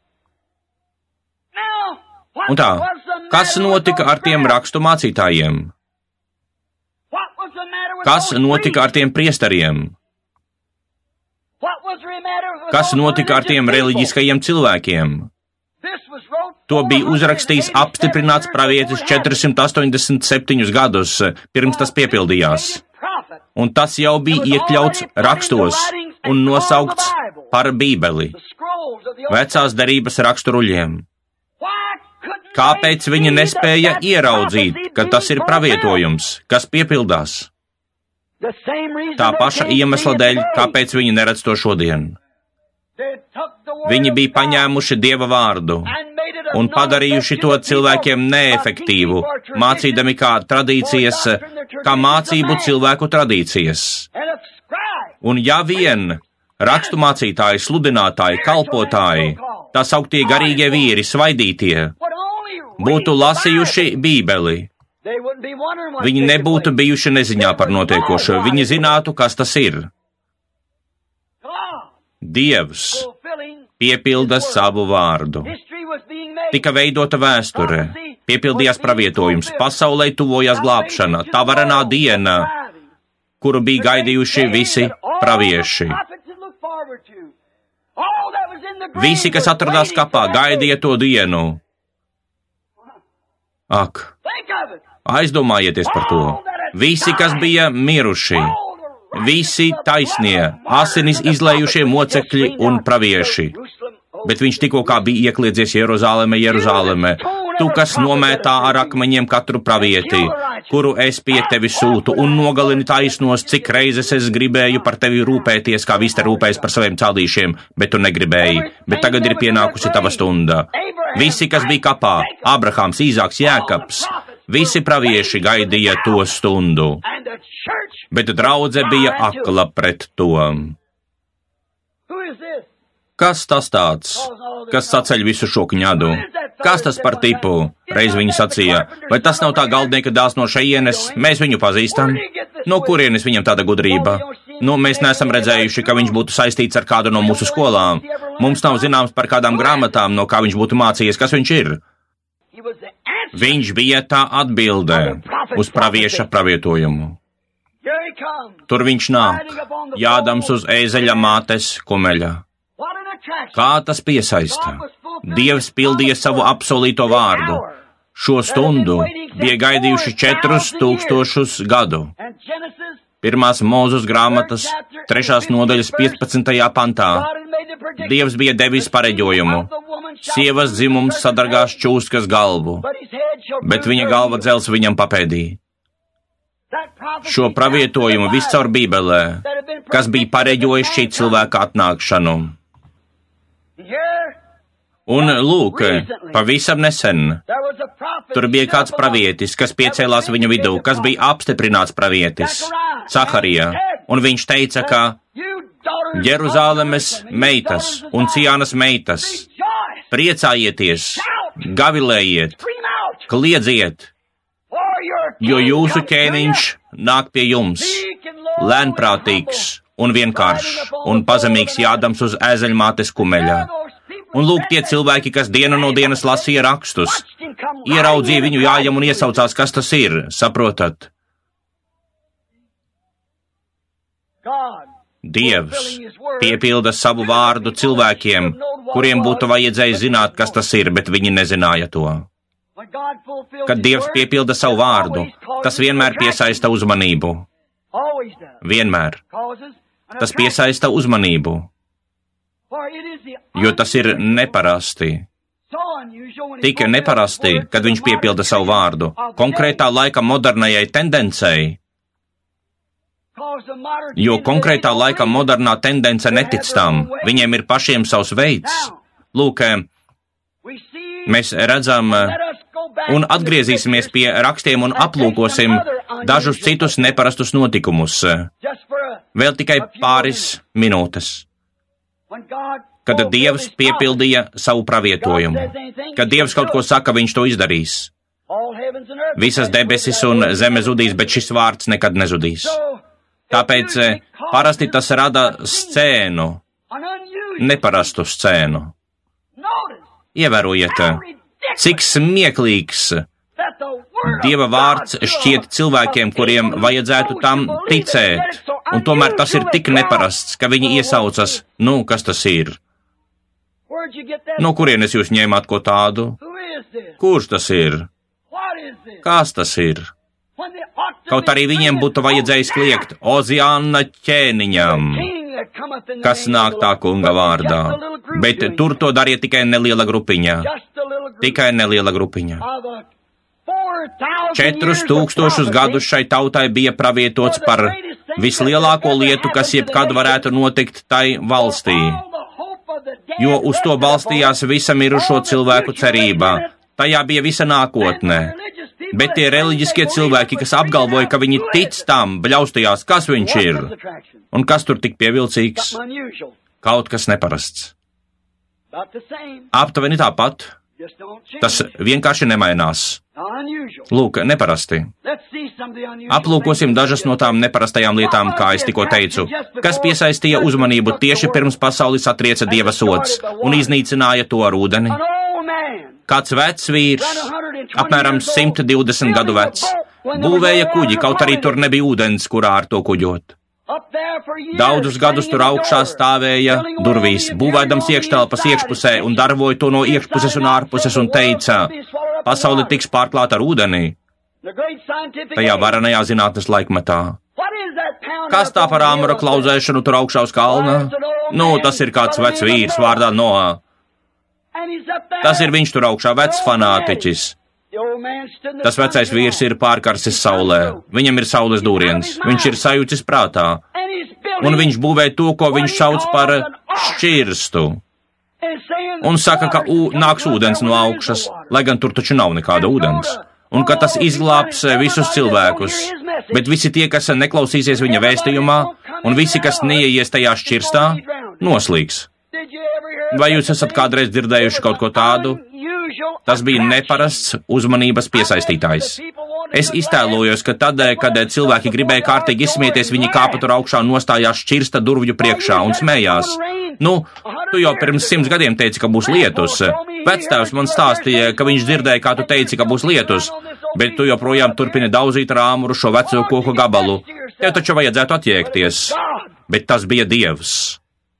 Un tā, kas notika ar tiem rakstu mācītājiem? Kas notika ar tiem priestariem? Kas notika ar tiem reliģiskajiem cilvēkiem? To bija uzrakstījis apstiprināts pravietis četrsimt astoņdesmit septiņus gadus, pirms tas piepildījās. Un tas jau bija iekļauts rakstos un nosaukts par Bībeli, vecās derības raksturuļiem. Kāpēc viņi nespēja ieraudzīt, ka tas ir pravietojums, kas piepildās? Tā paša iemesla dēļ, kāpēc viņi neredz to šodien. Viņi bija paņēmuši Dieva vārdu un padarījuši to cilvēkiem neefektīvu, mācīdami kā tradīcijas, kā mācību cilvēku tradīcijas. Un ja vien rakstu mācītāji, sludinātāji, kalpotāji, tā sauktie garīgie vīri, svaidītie, būtu lasījuši Bībeli, viņi nebūtu bijuši neziņā par notiekošo, viņi zinātu, kas tas ir. Dievs piepilda savu vārdu. Tika veidota vēsture, piepildījās pravietojums, pasaulē tuvojās glābšana, tā varenā diena, kuru bija gaidījuši visi pravieši. Visi, kas atradās kapā, gaidīja to dienu. Ak, aizdomājieties par to. Visi, kas bija miruši, visi taisnie, asinis izlējušie mocekļi un pravieši. Bet viņš tikko kā bija iekļiedzies Jeruzāleme, Jeruzāleme, tu, kas nomētā ar akmeņiem katru pravieti, kuru es pie tevi sūtu, un nogalini taisnos, cik reizes es gribēju par tevi rūpēties, kā viste rūpējas par saviem cēlīšiem, bet tu negribēji, bet tagad ir pienākusi tava stunda. Visi, kas bija kapā, Ābrahāms, Īzāks, Jēkabs, visi pravieši gaidīja to stundu, bet draudze bija akla pret to. Kas tas tāds, kas saceļ visu šo kņadu? Kas tas par tipu? Reiz viņi sacīja, vai tas nav tā galdnieka dēls no šejienes, mēs viņu pazīstam? No kurienes viņam tāda gudrība? Nu, mēs neesam redzējuši, ka viņš būtu saistīts ar kādu no mūsu skolām. Mums nav zināms par kādām grāmatām, no kā viņš būtu mācījies, kas viņš ir. Viņš bija tā atbilde uz pravieša pravietojumu. Tur viņš nāk, jādams uz ēzeļa mātes kumeļa. Kā tas piesaista? Dievs pildīja savu apsolīto vārdu. Šo stundu bija gaidījuši četrus tūkstošus gadu. Pirmās Mūzes grāmatas, trešās nodaļas piecpadsmitajā pantā. Dievs bija devis pareģojumu. Sievas dzimums sadargās čūskas galvu, bet viņa galva dzels viņam papēdī. Šo pravietojumu viscaur Bībelē, kas bija pareģojis šī cilvēka atnākšanu. Un lūk, pavisam nesen, tur bija kāds pravietis, kas piecēlās viņu vidū, kas bija apstiprināts pravietis, Zaharija, un viņš teica, ka Jeruzālemes meitas un Ciānas meitas, priecājieties, gavilējiet, kliedziet, jo jūsu ķēniņš nāk pie jums, lēnprātīgs un vienkāršs un pazemīgs jādams uz ēzeļmātes kumeļa. Un lūk, tie cilvēki, kas dienu no dienas lasīja rakstus, ieraudzīja viņu jājam un iesaucās, kas tas ir, saprotat? Dievs piepilda savu vārdu cilvēkiem, kuriem būtu vajadzējis zināt, kas tas ir, bet viņi nezināja to. Kad Dievs piepilda savu vārdu, tas vienmēr piesaista uzmanību. Vienmēr. Tas piesaista uzmanību, jo tas ir neparasti. Tik neparasti, kad viņš piepilda savu vārdu, konkrētā laika modernajai tendencei, jo konkrētā laika modernā tendence netic tam, viņiem ir pašiem savs veids. Lūk, mēs redzam un atgriezīsimies pie rakstiem un aplūkosim dažus citus neparastus notikumus. Vēl tikai pāris minūtes. Kad Dievs piepildīja savu pravietojumu, kad Dievs kaut ko saka, viņš to izdarīs. Visas debesis un zeme zudīs, bet šis vārds nekad nezudīs. Tāpēc parasti tas rada scēnu, neparastu scēnu. Ievērojiet, cik smieklīgs Dieva vārds šķiet cilvēkiem, kuriem vajadzētu tam ticēt, un tomēr tas ir tik neparasts, ka viņi iesaucas, nu, kas tas ir? No kurienes jūs ņēmāt ko tādu? Kurš tas ir? Kas tas ir? Kaut arī viņiem būtu vajadzējis kliegt Oziāna ķēniņam, kas nāk tā kunga vārdā, bet tur to darīja tikai neliela grupiņa, tikai neliela grupiņa. Četrus tūkstošus gadus šai tautai bija pravietots par vislielāko lietu, kas jebkad varētu notikt tai valstī, jo uz to balstījās visa mirušo cilvēku cerībā. Tajā bija visa nākotne. Bet tie reliģiskie cilvēki, kas apgalvoja, ka viņi tic tam, bļaustījās, kas viņš ir. Un kas tur tik pievilcīgs? Kaut kas neparasts. Aptuveni tāpat. Tas vienkārši nemainās. Lūk, neparasti. Aplūkosim dažas no tām neparastajām lietām, kā es tikko teicu, kas piesaistīja uzmanību tieši pirms pasauli satrieca Dieva sods un iznīcināja to ar ūdeni. Kāds vecs vīrs, apmēram simt divdesmit gadu vecs, būvēja kuģi, kaut arī tur nebija ūdens, kurā ar to kuģot. Daudzus gadus tur augšā stāvēja durvīs, būvēdams iekštelpas iekšpusē un darboja to no iekšpuses un ārpuses un teica, pasauli tiks pārklāta ar ūdeni. Tajā varenajā zinātnes laikmetā. Kas tā par āmura klauzēšanu tur augšā uz kalna? Nu, tas ir kāds vecs vīrs vārdā Noā. Tas ir viņš tur augšā, vecs fanātiķis. Tas vecais vīrs ir pārkarsis saulē. Viņam ir saules dūriens. Viņš ir sajūcis prātā. Un viņš būvē to, ko viņš sauc par šķirstu. Un saka, ka ū, nāks ūdens no augšas, lai gan tur taču nav nekāda ūdens. Un ka tas izglābs visus cilvēkus. Bet visi tie, kas neklausīsies viņa vēstījumā, un visi, kas neieies tajā šķirstā, noslīgs. Vai jūs esat kādreiz dzirdējuši kaut ko tādu? Tas bija neparasts uzmanības piesaistītājs. Es iztēlojos, ka tad, kad cilvēki gribēja kārtīgi izsmieties, viņi kāpa tur augšā un nostājās šķirsta durvju priekšā un smējās. Nu, tu jau pirms simts gadiem teici, ka būs lietus. Vectēvs man stāstīja, ka viņš dzirdēja, kā tu teici, ka būs lietus, bet tu joprojām turpini daudzīt ar āmuru šo veco koku gabalu. Tev taču vajadzētu attiekties. Bet tas bija Dievs,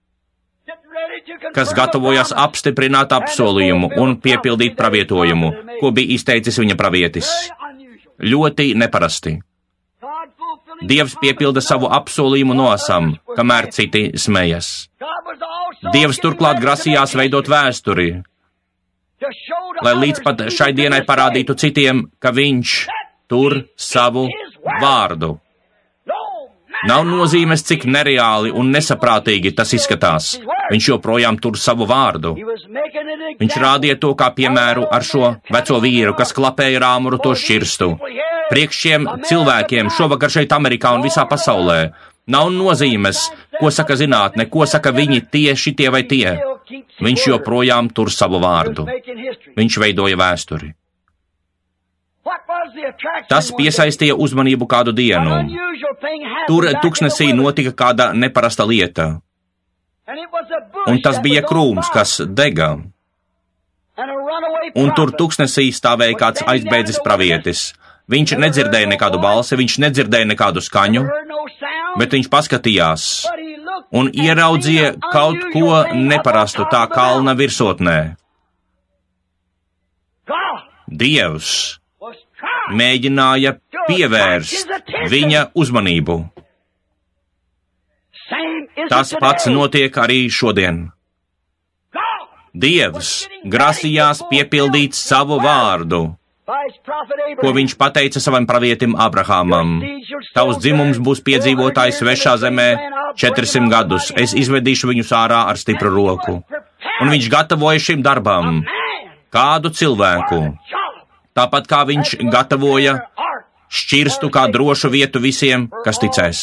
kas gatavojas apstiprināt apsolījumu un piepildīt pravietojumu, ko bija izteicis viņa pravietis. Ļoti neparasti. Dievs piepilda savu apsolījumu Noasam, kamēr citi smejas. Dievs turklāt grasījās veidot vēsturi, lai līdz pat šai dienai parādītu citiem, ka viņš tur savu vārdu. Nav nozīmes, cik nereāli un nesaprātīgi tas izskatās. Viņš joprojām tur savu vārdu. Viņš rādīja to kā piemēru ar šo veco vīru, kas klapēja ar āmuru to šķirstu. Priekš šiem cilvēkiem šovakar šeit Amerikā un visā pasaulē nav nozīmes, ko saka zinātne, ko saka viņi tie, šitie vai tie. Viņš joprojām tur savu vārdu. Viņš veidoja vēsturi. Tas piesaistīja uzmanību kādu dienu. Tur tuksnesī notika kāda neparasta lieta. Un tas bija krūms, kas dega. Un tur tuksnesī stāvēja kāds aizbēdzis pravietis. Viņš nedzirdēja nekādu balsi, viņš nedzirdēja nekādu skaņu, bet viņš paskatījās un ieraudzīja kaut ko neparastu tā kalna virsotnē. Dievs mēģināja pievērst viņa uzmanību. Tas pats notiek arī šodien. Dievs grasījās piepildīt savu vārdu, ko viņš pateica savam pravietim Abrahamam. Tavs dzimums būs piedzīvotājs svešā zemē četrsimt gadus. Es izvedīšu viņus ārā ar stipru roku. Un viņš gatavoja šim darbam kādu cilvēku. Tāpat kā viņš gatavoja šķirstu kā drošu vietu visiem, kas ticēs.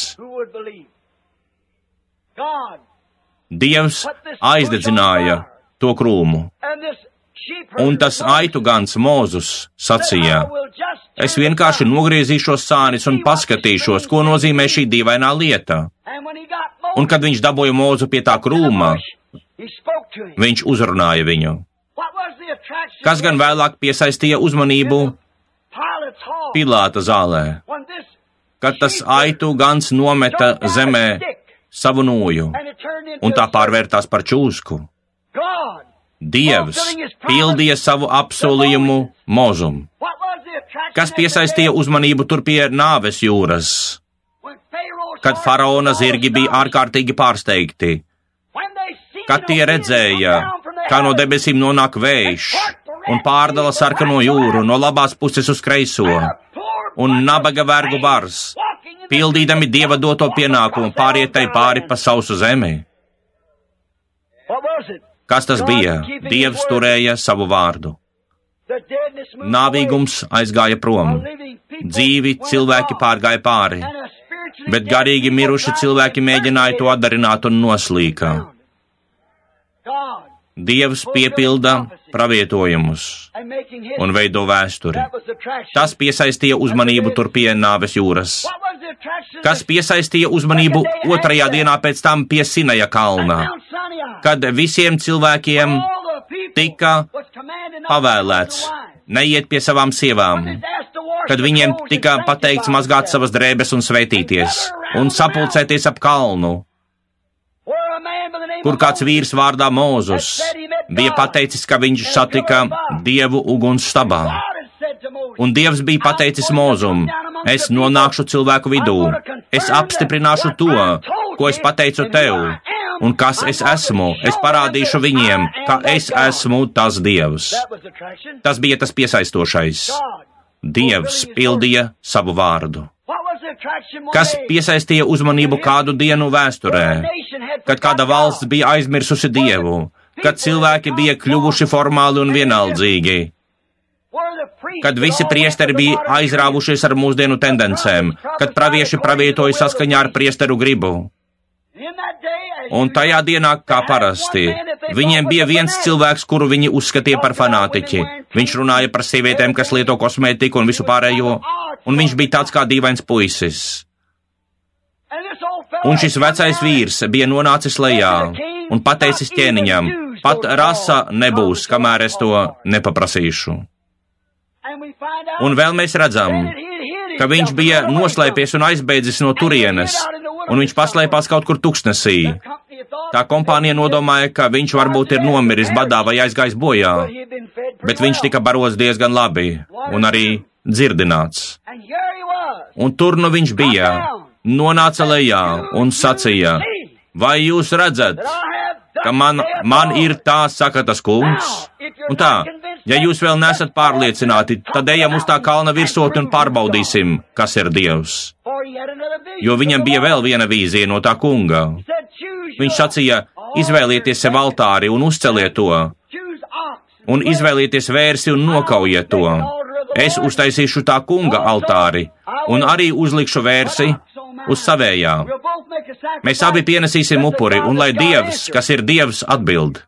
Dievs aizdedzināja to krūmu, un tas aitu gans Mozus sacīja, es vienkārši nogriezīšos sānis un paskatīšos, ko nozīmē šī dīvainā lieta. Un kad viņš dabūja Mozu pie tā krūma, Viņš uzrunāja viņu. Kas gan vēlāk piesaistīja uzmanību Pilāta zālē, kad tas aitu gans nometa zemē savu nūju, un tā pārvērtās par čūsku. Dievs pildīja savu apsolījumu Mozum. Kas piesaistīja uzmanību tur pie nāves jūras, kad faraona zirgi bija ārkārtīgi pārsteigti, kad tie redzēja, kā no debesīm nonāk vējš un pārdala sarkano jūru no labās puses uz kreiso, un nabaga vergu bars, pildīdami Dieva doto pienākumu pārietai pāri pa sausu zemi. Kas tas bija? Dievs turēja savu vārdu. Nāvīgums aizgāja prom, dzīvi cilvēki pārgāja pāri, bet garīgi miruši cilvēki mēģināja to atdarināt un noslīka. Dievs piepilda pravietojumus un veido vēsturi. Tas piesaistīja uzmanību tur pie nāves jūras. Kas piesaistīja uzmanību otrajā dienā pēc tam pie Sinaja kalna, kad visiem cilvēkiem tika pavēlēts neiet pie savām sievām, kad viņiem tika pateikts mazgāt savas drēbes un svētīties un sapulcēties ap kalnu, kur kāds vīrs vārdā Mūzus bija pateicis, ka viņš satika Dievu uguns stabā. Un Dievs bija pateicis Mūzum, es nonākšu cilvēku vidū, es apstiprināšu to, ko es pateicu tev, un kas es esmu, es parādīšu viņiem, ka es esmu tas Dievs. Tas bija tas piesaistošais. Dievs pildīja savu vārdu. Kas piesaistīja uzmanību kādu dienu vēsturē, kad kāda valsts bija aizmirsusi Dievu, kad cilvēki bija kļuvuši formāli un vienaldzīgi, kad visi priesteri bija aizrāvušies ar mūsdienu tendencēm, kad pravieši pravietoja saskaņā ar priesteru gribu. Un tajā dienā, kā parasti, viņiem bija viens cilvēks, kuru viņi uzskatīja par fanātiķi. Viņš runāja par sievietēm, kas lieto kosmētiku un visu pārējo, un viņš bija tāds kā dīvains puisis. Un šis vecais vīrs bija nonācis lejā un pateicis ķēniņam, pat rasa nebūs, kamēr es to nepaprasīšu. Un vēl mēs redzam, ka viņš bija noslēpies un aizbēdzis no turienes, un viņš paslēpās kaut kur tuksnesī. Tā kompānija nodomāja, ka viņš varbūt ir nomiris badā vai aizgājis bojā, bet viņš tika barots diezgan labi un arī dzirdināts. Un tur nu viņš bija, nonāca lejā un sacīja, vai jūs redzat, ka man, man ir tā, saka tas kungs? Un tā, ja jūs vēl nesat pārliecināti, tad ejam uz tā kalna virsotni un pārbaudīsim, kas ir Dievs. Jo viņam bija vēl viena vīzija no tā kunga. Viņš sacīja, izvēlieties sev altāri un uzceliet to, un izvēlieties vērsi un nokaujiet to. Es uztaisīšu tā kunga altāri, un arī uzlikšu vērsi uz savējā. Mēs abi pienesīsim upuri, un lai Dievs, kas ir Dievs, atbild.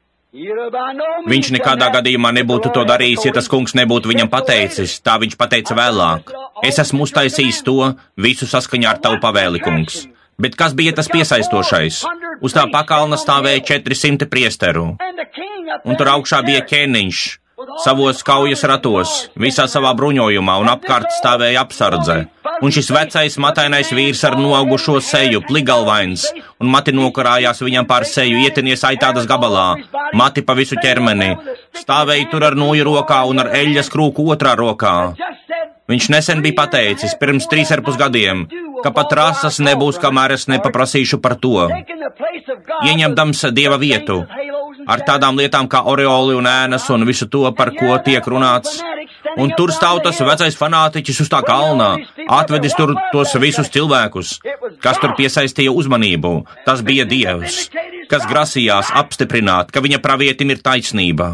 Viņš nekādā gadījumā nebūtu to darījis, ja tas kungs nebūtu viņam pateicis, tā viņš pateica vēlāk. Es esmu uztaisījis to, visu saskaņā ar tavu pavēli, kungs. Bet kas bija tas piesaistošais? Uz tā pakalna stāvēja četri simti priesteru, un tur augšā bija ķēniņš, savos kaujas ratos, visā savā bruņojumā, un apkārt stāvēja apsardze. Un šis vecais matainais vīrs ar noaugušo seju, pligalvains, un mati nokarājās viņam pār seju, ietinies aitādas gabalā, mati pa visu ķermeni, stāvēja tur ar nūju rokā un ar eļļas krūku otrā rokā. Viņš nesen bija pateicis, pirms trīs ar pus gadiem, ka pat rasas nebūs, kamēr es nepaprasīšu par to. Ieņemdams Dieva vietu, ar tādām lietām kā oreoli un ēnas un visu to, par ko tiek runāts. Un tur stāv tas vecais fanātiķis uz tā kalnā, atvedis tur tos visus cilvēkus, kas tur piesaistīja uzmanību. Tas bija Dievs, kas grasījās apstiprināt, ka viņa pravietim ir taisnība.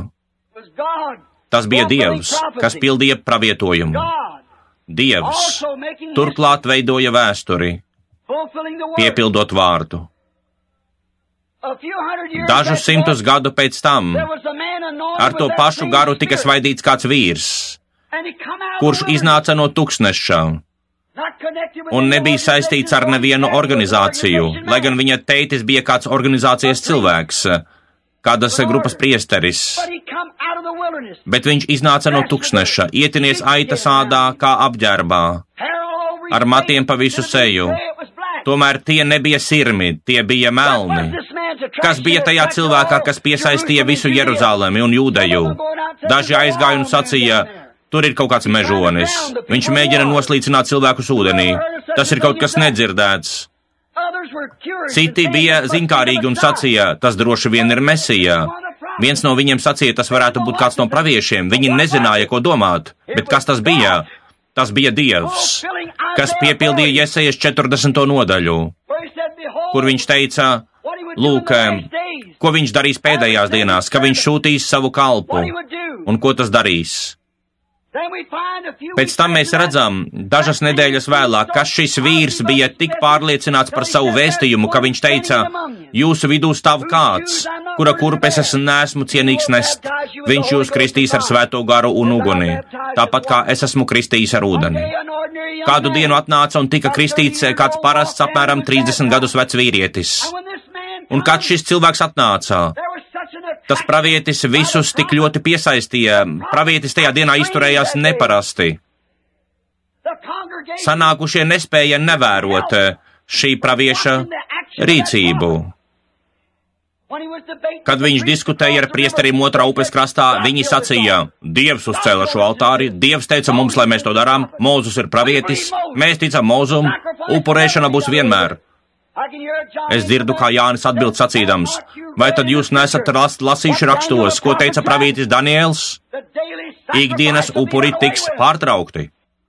Tas bija Dievs, kas pildīja pravietojumu. Dievs turklāt veidoja vēsturi, piepildot vārdu. Dažus simtus gadu pēc tam ar to pašu garu tika svaidīts kāds vīrs, kurš iznāca no tuksneša un nebija saistīts ar nevienu organizāciju, lai gan viņa tētis bija kāds organizācijas cilvēks, kādas grupas priesteris, bet viņš iznāca no tuksneša, ietinies aitas ādā kā apģērbā, ar matiem pa visu seju. Tomēr tie nebija sirmi, tie bija melni. Kas bija tajā cilvēkā, kas piesaistīja visu Jeruzalemi un Jūdeju? Daži aizgāja un sacīja, tur ir kaut kāds mežonis. Viņš mēģina noslīcināt cilvēkus ūdenī. Tas ir kaut kas nedzirdēts. Citi bija zinkārīgi un sacīja, tas droši vien ir Mesija. Viens no viņiem sacīja, tas varētu būt kāds no praviešiem. Viņi nezināja, ko domāt. Bet kas tas bija? Tas bija Dievs, kas piepildīja Jesajas četrdesmito nodaļu, kur viņš teica, lūk, ko viņš darīs pēdējās dienās, ka viņš sūtīs savu kalpu, un ko tas darīs. Pēc tam mēs redzam, dažas nedēļas vēlāk, ka šis vīrs bija tik pārliecināts par savu vēstījumu, ka viņš teica, jūsu vidū stāv kāds, kura kurpes es neesmu cienīgs nest. Viņš jūs kristīs ar svēto garu un uguni, tāpat kā es esmu kristījis ar ūdeni. Kādu dienu atnāca un tika kristīts kāds parasts apmēram trīsdesmit gadus vecs vīrietis. Un kad šis cilvēks atnāca, tas pravietis visus tik ļoti piesaistīja. Pravietis tajā dienā izturējās neparasti. Sanākušie nespēja nevērot šī pravieša rīcību. Kad viņš diskutēja ar priesteriem otrā upes krastā, viņi sacīja, Dievs uzcēla šo altāri, Dievs teica mums, lai mēs to darām, Mūzus ir pravietis, mēs ticam Mūzum, upurēšana būs vienmēr. Es dzirdu, kā Jānis atbild sacīdams, vai tad jūs nesat las, lasījuši rakstos, ko teica pravietis Daniels? Ikdienas upuri tiks pārtraukti.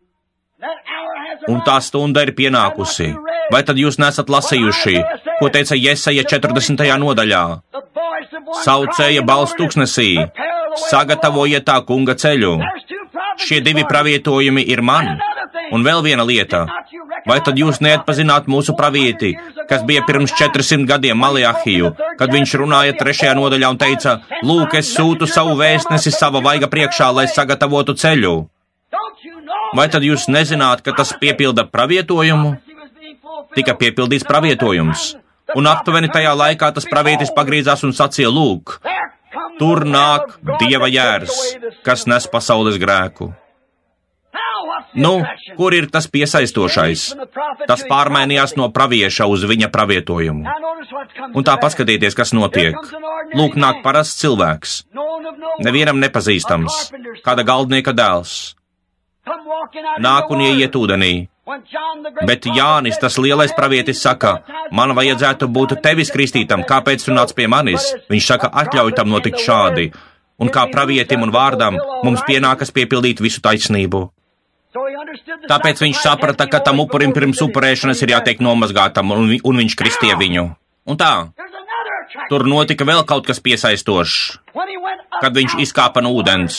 Un tā stunda ir pienākusi. Vai tad jūs nesat lasījuši, ko teica Jesaja četrdesmitajā nodaļā? Saucēja balss tūkstnesī, sagatavojiet tā kunga ceļu. Šie divi pravietojumi ir man. Un vēl viena lieta. Vai tad jūs neatpazināt mūsu pravieti, kas bija pirms četrsimt gadiem Maleahiju, kad viņš runāja trešajā nodaļā un teica, lūk, es sūtu savu vēstnesi sava vaiga priekšā, lai sagatavotu ceļu. Vai tad jūs nezināt, ka tas piepilda pravietojumu? Tika piepildīts pravietojums. Un aptuveni tajā laikā tas pravietis pagrīzās un sacīja, lūk, tur nāk Dieva jērs, kas nes pasaules grēku. Nu, kur ir tas piesaistošais? Tas pārmainījās no pravieša uz viņa pravietojumu. Un tā paskatieties, kas notiek. Lūk, nāk parasts cilvēks, nevienam nepazīstams, kāda galdnieka dēls. Nāk un ieiet ūdenī. Bet Jānis, tas lielais pravietis, saka, man vajadzētu būt tevis kristītam, kāpēc tu nāc pie manis? Viņš saka, atļauj tam notikt šādi. Un kā pravietim un vārdam mums pienākas piepildīt visu taisnību. Tāpēc viņš saprata, ka tam upurim pirms upurēšanas ir jātiek nomazgātam, un, vi, un viņš kristīja viņu. Un tā, tur notika vēl kaut kas piesaistošs, kad viņš izkāpa no ūdens.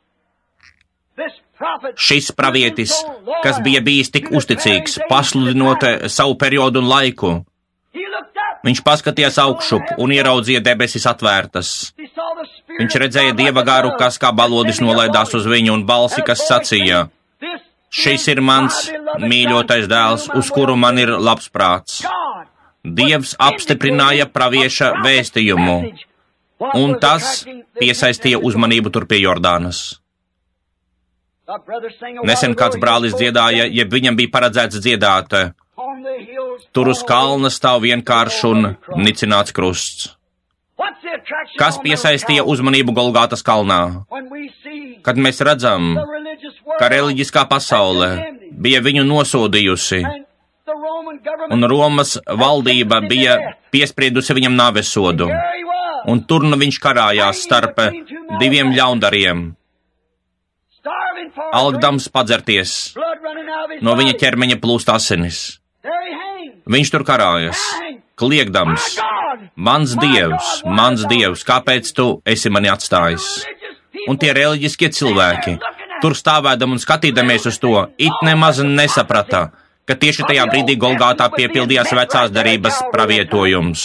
Šis pravietis, kas bija bijis tik uzticīgs, pasludinot savu periodu un laiku, viņš paskatījās augšup un ieraudzīja debesis atvērtas. Viņš redzēja Dieva garu, kas kā balodis nolaidās uz viņu, un balsi, kas sacīja, šis ir mans mīļotais dēls, uz kuru man ir labs prāts. Dievs apstiprināja pravieša vēstījumu, un tas piesaistīja uzmanību tur pie Jordānas. Nesen kāds brālis dziedāja, jeb viņam bija paredzēts dziedāt, tur uz kalna stāv vienkāršs un nicināts krusts. Kas piesaistīja uzmanību Golgātas kalnā? Kad mēs redzam, ka reliģiskā pasaule bija viņu nosodījusi, un Romas valdība bija piespriedusi viņam nāvesodu, un tur nu viņš karājās starp diviem ļaundariem, algdams padzerties, no viņa ķermeņa plūst asinis. Viņš tur karājas, kliegdams, mans Dievs, mans Dievs, kāpēc tu esi mani atstājis? Un tie reliģiskie cilvēki, tur stāvēdam un skatīdamies uz to, it nemaz nesaprata, ka tieši tajā brīdī Golgātā piepildījās vecās darības pravietojums.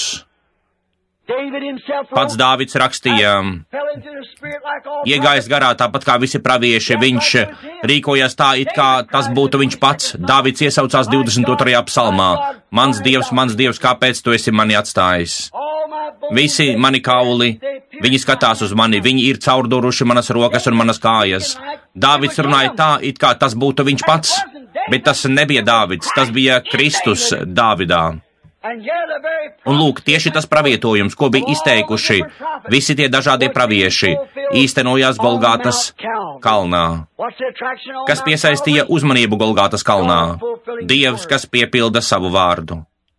Pats Dāvids rakstīja, iegājis garā tāpat kā visi pravieši, viņš rīkojās tā, it kā tas būtu viņš pats. Dāvids iesaucās divdesmit otrajā psalmā, mans Dievs, mans Dievs, kāpēc tu esi mani atstājis? Visi mani kauli Viņi skatās uz mani, viņi ir caurduruši manas rokas un manas kājas. Dāvids runāja tā, it kā tas būtu viņš pats, bet tas nebija Dāvids, tas bija Kristus Dāvidā. Un lūk, tieši tas pravietojums, ko bija izteikuši visi tie dažādie pravieši, īstenojās Golgātas kalnā. Kas piesaistīja uzmanību Golgātas kalnā? Dievs, kas piepilda savu vārdu.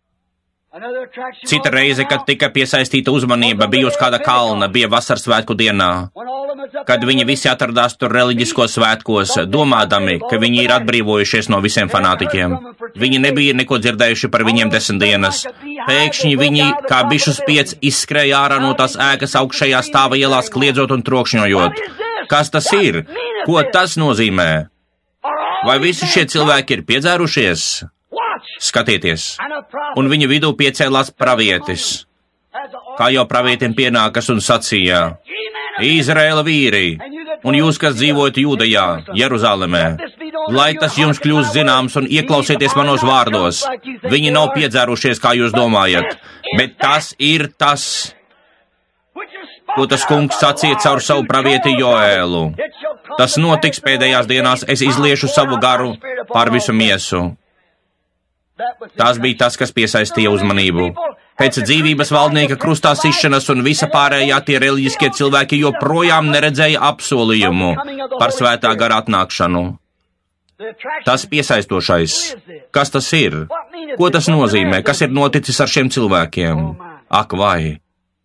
Cita reize, kad tika piesaistīta uzmanība, bija uz kāda kalna, bija vasaras svētku dienā, kad viņi visi atradās tur reliģiskos svētkos, domādami, ka viņi ir atbrīvojušies no visiem fanātiķiem. Viņi nebija neko dzirdējuši par viņiem desmit dienas. Pēkšņi viņi, kā bišu spiec, izskrēja ārā no tās ēkas augšējā stāva ielās, kliedzot un trokšņojot. Kas tas ir? Ko tas nozīmē? Vai visi šie cilvēki ir piedzērušies? Skatieties, un viņa vidū piecēlās pravietis, kā jau pravietim pienākas un sacīja: Izraēla vīri, un jūs, kas dzīvojat Jūdejā, Jeruzālemē, lai tas jums kļūst zināms un ieklausieties manos vārdos. Viņi nav piedzērušies, kā jūs domājat, bet tas ir tas, ko tas kungs sacīja caur savu pravieti Joēlu. Tas notiks pēdējās dienās, es izliešu savu garu pār visu miesu. Tas bija tas, kas piesaistīja uzmanību. Pēc dzīvības valdnieka krustā sišanas un visa pārējā tie reliģiskie cilvēki joprojām neredzēja apsolījumu par svētā gara atnākšanu. Tas piesaistošais. Kas tas ir? Ko tas nozīmē? Kas ir noticis ar šiem cilvēkiem? Ak, vai!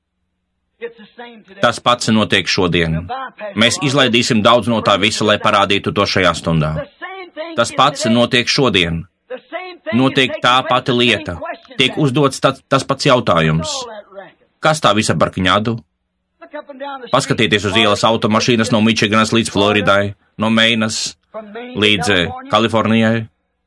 Tas pats notiek šodien. Mēs izlaidīsim daudz no tā visa, lai parādītu to šajā stundā. Tas pats notiek šodien. Notiek tā pati lieta. Tiek uzdots tas, tas pats jautājums. Kas tā visa par kņadu? Paskatieties uz ielas automašīnas no Mičiganas līdz Floridai, no Meinas līdz Kalifornijai.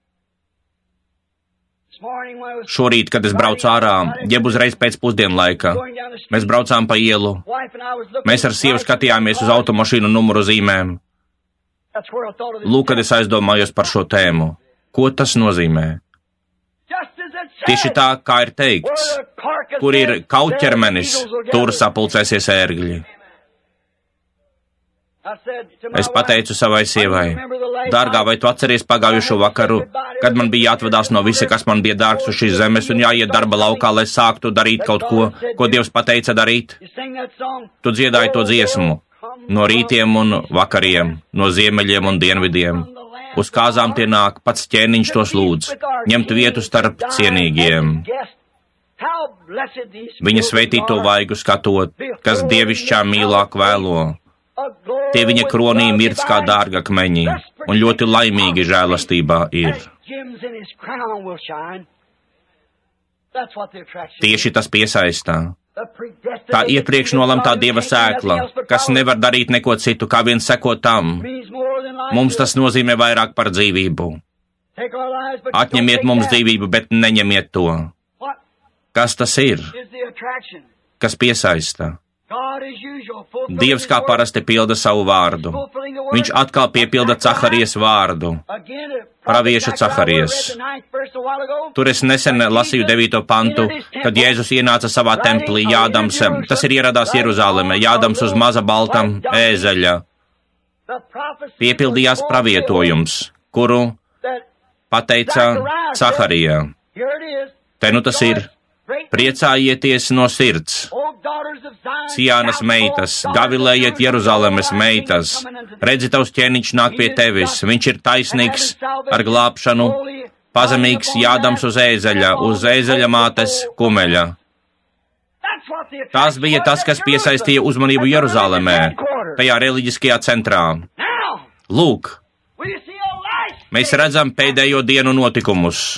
Šorīt, kad es braucu ārā, jeb uzreiz pēc pusdienlaika, mēs braucām pa ielu. Mēs ar sievu skatījāmies uz automašīnu numuru zīmēm. Lūk, kad es aizdomājos par šo tēmu. Ko tas nozīmē? Tieši tā, kā ir teikts, kur ir kautķermenis, tur sapulcēsies ērgļi. Es pateicu savai sievai: dārgā, vai tu atceries pagājušo vakaru, kad man bija jāatvadās no visa, kas man bija dārgs uz šīs zemes, un jāiet darba laukā, lai sāktu darīt kaut ko, ko Dievs pateica darīt? Tu dziedāji to dziesmu no rītiem un vakariem, no ziemeļiem un dienvidiem. Uz kāzām tie nāk, pats ķēniņš tos lūdz, ņemt vietu starp cienīgiem. Viņa sveitīto vaigu skatot, kas dievišķā mīlāk vēlo. Tie viņa kronī mirdz kā dārgakmeņi, un ļoti laimīgi žēlastībā ir. Tieši tas piesaistā. Tā iepriekš nolemtā Dieva sēkla, kas nevar darīt neko citu, kā vien sekot tam. Mums tas nozīmē vairāk par dzīvību. Atņemiet mums dzīvību, bet neņemiet to. Kas tas ir? Kas piesaista? Dievs kā parasti pilda savu vārdu. Viņš atkal piepilda Caharijas vārdu. Pravieša Caharijas. Tur es nesen lasīju devīto pantu, kad Jēzus ienāca savā templī, jādams, tas ir ieradās Jeruzāleme, jādams uz maza baltam ēzeļa. Piepildījās pravietojums, kuru pateica Caharija. Te nu tas ir. Priecājieties no sirds, Cijānas meitas, gavilējiet Jeruzalemes meitas, redzi, tavs ķēniņš nāk pie tevis, viņš ir taisnīgs ar glābšanu, pazemīgs, jādams uz ēzeļa, uz ēzeļa mātes kumeļa. Tas bija tas, kas piesaistīja uzmanību Jeruzalemē, tajā reliģiskajā centrā. Lūk, mēs redzam pēdējo dienu notikumus.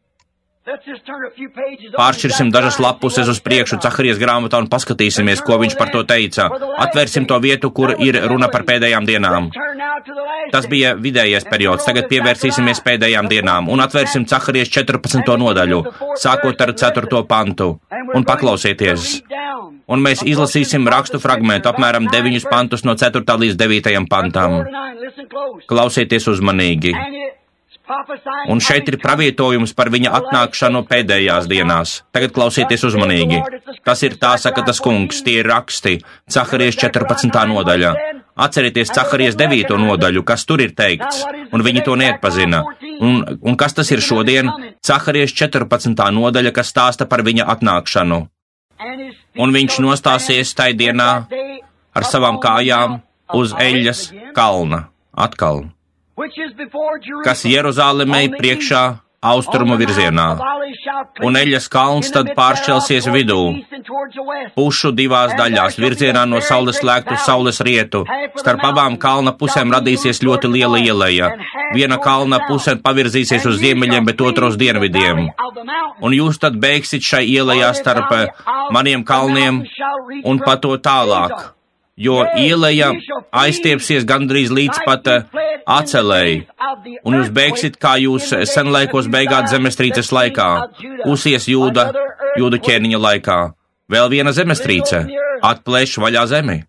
Pāršķirsim dažas lapuses uz priekšu Caharijas grāmatā un paskatīsimies, ko viņš par to teica. Atvērsim to vietu, kur ir runa par pēdējām dienām. Tas bija vidējais periods, tagad pievērsīsimies pēdējām dienām un atvērsim Caharijas četrpadsmito nodaļu, sākot ar ceturto pantu, un paklausieties. Un mēs izlasīsim rakstu fragmentu, apmēram deviņus pantus no ceturtā līdz devītajam pantam. Klausieties uzmanīgi. Un šeit ir pravietojums par viņa atnākšanu pēdējās dienās. Tagad klausieties uzmanīgi. Tas ir tā, saka tas kungs, tie ir raksti, Caharijas četrpadsmitā nodaļa. Atcerieties Caharijas devīto nodaļu, kas tur ir teikts, un viņi to neatpazina. Un, un kas tas ir šodien? Caharijas četrpadsmitā nodaļa, kas stāsta par viņa atnākšanu. Un viņš nostāsies tai dienā ar savām kājām uz Eļas kalna, atkal, kas Jeruzālemei priekšā austrumu virzienā. Un Eļas kalns tad pāršķelsies vidū, pušu divās daļās, virzienā no saules slēgtu saules rietu. Starp abām kalna pusēm radīsies ļoti liela ieleja. Viena kalna puse pavirzīsies uz ziemeļiem, bet otra uz dienvidiem. Un jūs tad beigsit šai ielejā starp maniem kalniem un pa to tālāk, jo ieleja aizstiepsies gandrīz līdz pat acelēji, un jūs beigsit, kā jūs senlaikos beigāt zemestrīces laikā, Usies Jūda, Jūdu ķēniņa laikā. Vēl viena zemestrīce, atplēš vaļā zemi.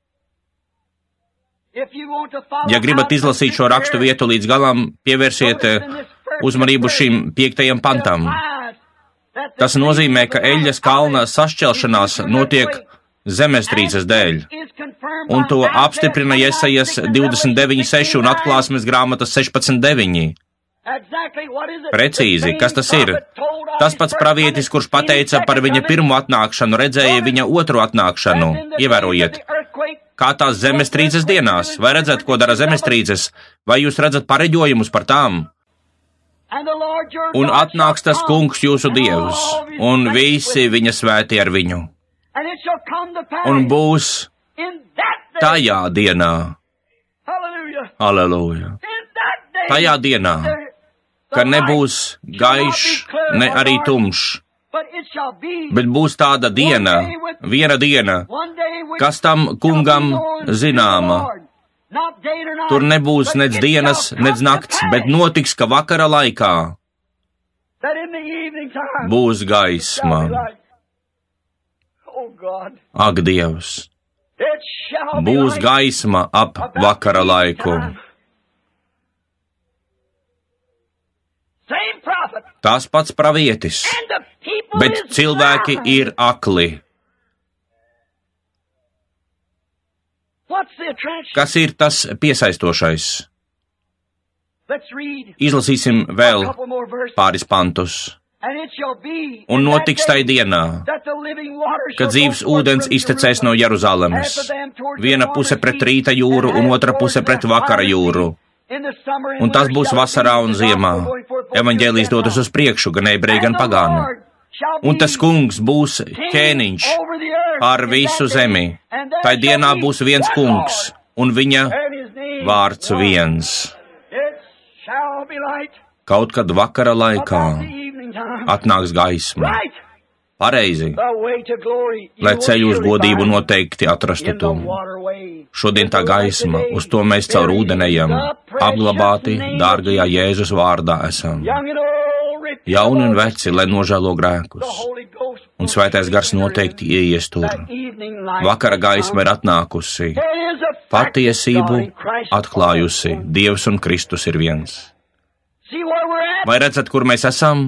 Ja gribat izlasīt šo rakstu vietu līdz galam, pievērsiet uzmanību šim piektajam pantam. Tas nozīmē, ka Eļas kalna sašķelšanās notiek zemestrīces dēļ, un to apstiprina Jesajas divdesmit deviņi seši un atklāsmes grāmatas sešpadsmit deviņi. Precīzi, kas tas ir? Tas pats pravietis, kurš pateica par viņa pirmo atnākšanu, redzēja viņa otru atnākšanu. Ievērojiet, kā tās zemestrīces dienās. Vai redzat, ko dara zemestrīces? Vai jūs redzat pareģojumus par tām? Un atnāks tas kungs jūsu dievs, un visi viņa svēti ar viņu. Un būs tajā dienā, halleluja, tajā dienā, ka nebūs gaišs, ne arī tumšs, bet būs tāda diena, viena diena, kas tam kungam zināma. Tur nebūs nec dienas, nec nakts, bet notiks, ka vakara laikā būs gaisma. Ak, Dievs, būs gaisma ap vakara laiku. Tas pats pravietis, bet cilvēki ir akli. Kas ir tas piesaistošais? Izlasīsim vēl pāris pantus. Un notiks tai dienā, kad dzīves ūdens iztecēs no Jeruzalemes, viena puse pret rīta jūru un otra puse pret vakara jūru. Un tas būs vasarā un ziemā. Evaņģēlijs dodas uz priekšu, gan ebreji, gan pagānu. Un tas kungs būs ķēniņš pār visu zemi. Tai dienā būs viens kungs, un viņa vārds viens. Kaut kad vakara laikā atnāks gaisma. Pareizi, lai ceļu uz godību noteikti atrastu to. Šodien tā gaisma, uz to mēs caur ūdenējam, apglabāti dārgajā Jēzus vārdā esam. Jauni un veci, lai nožēlo grēkus, un svētais gars noteikti ieies tur. Vakara gaisma ir atnākusi, patiesību atklājusi, Dievs un Kristus ir viens. Vai redzat, kur mēs esam?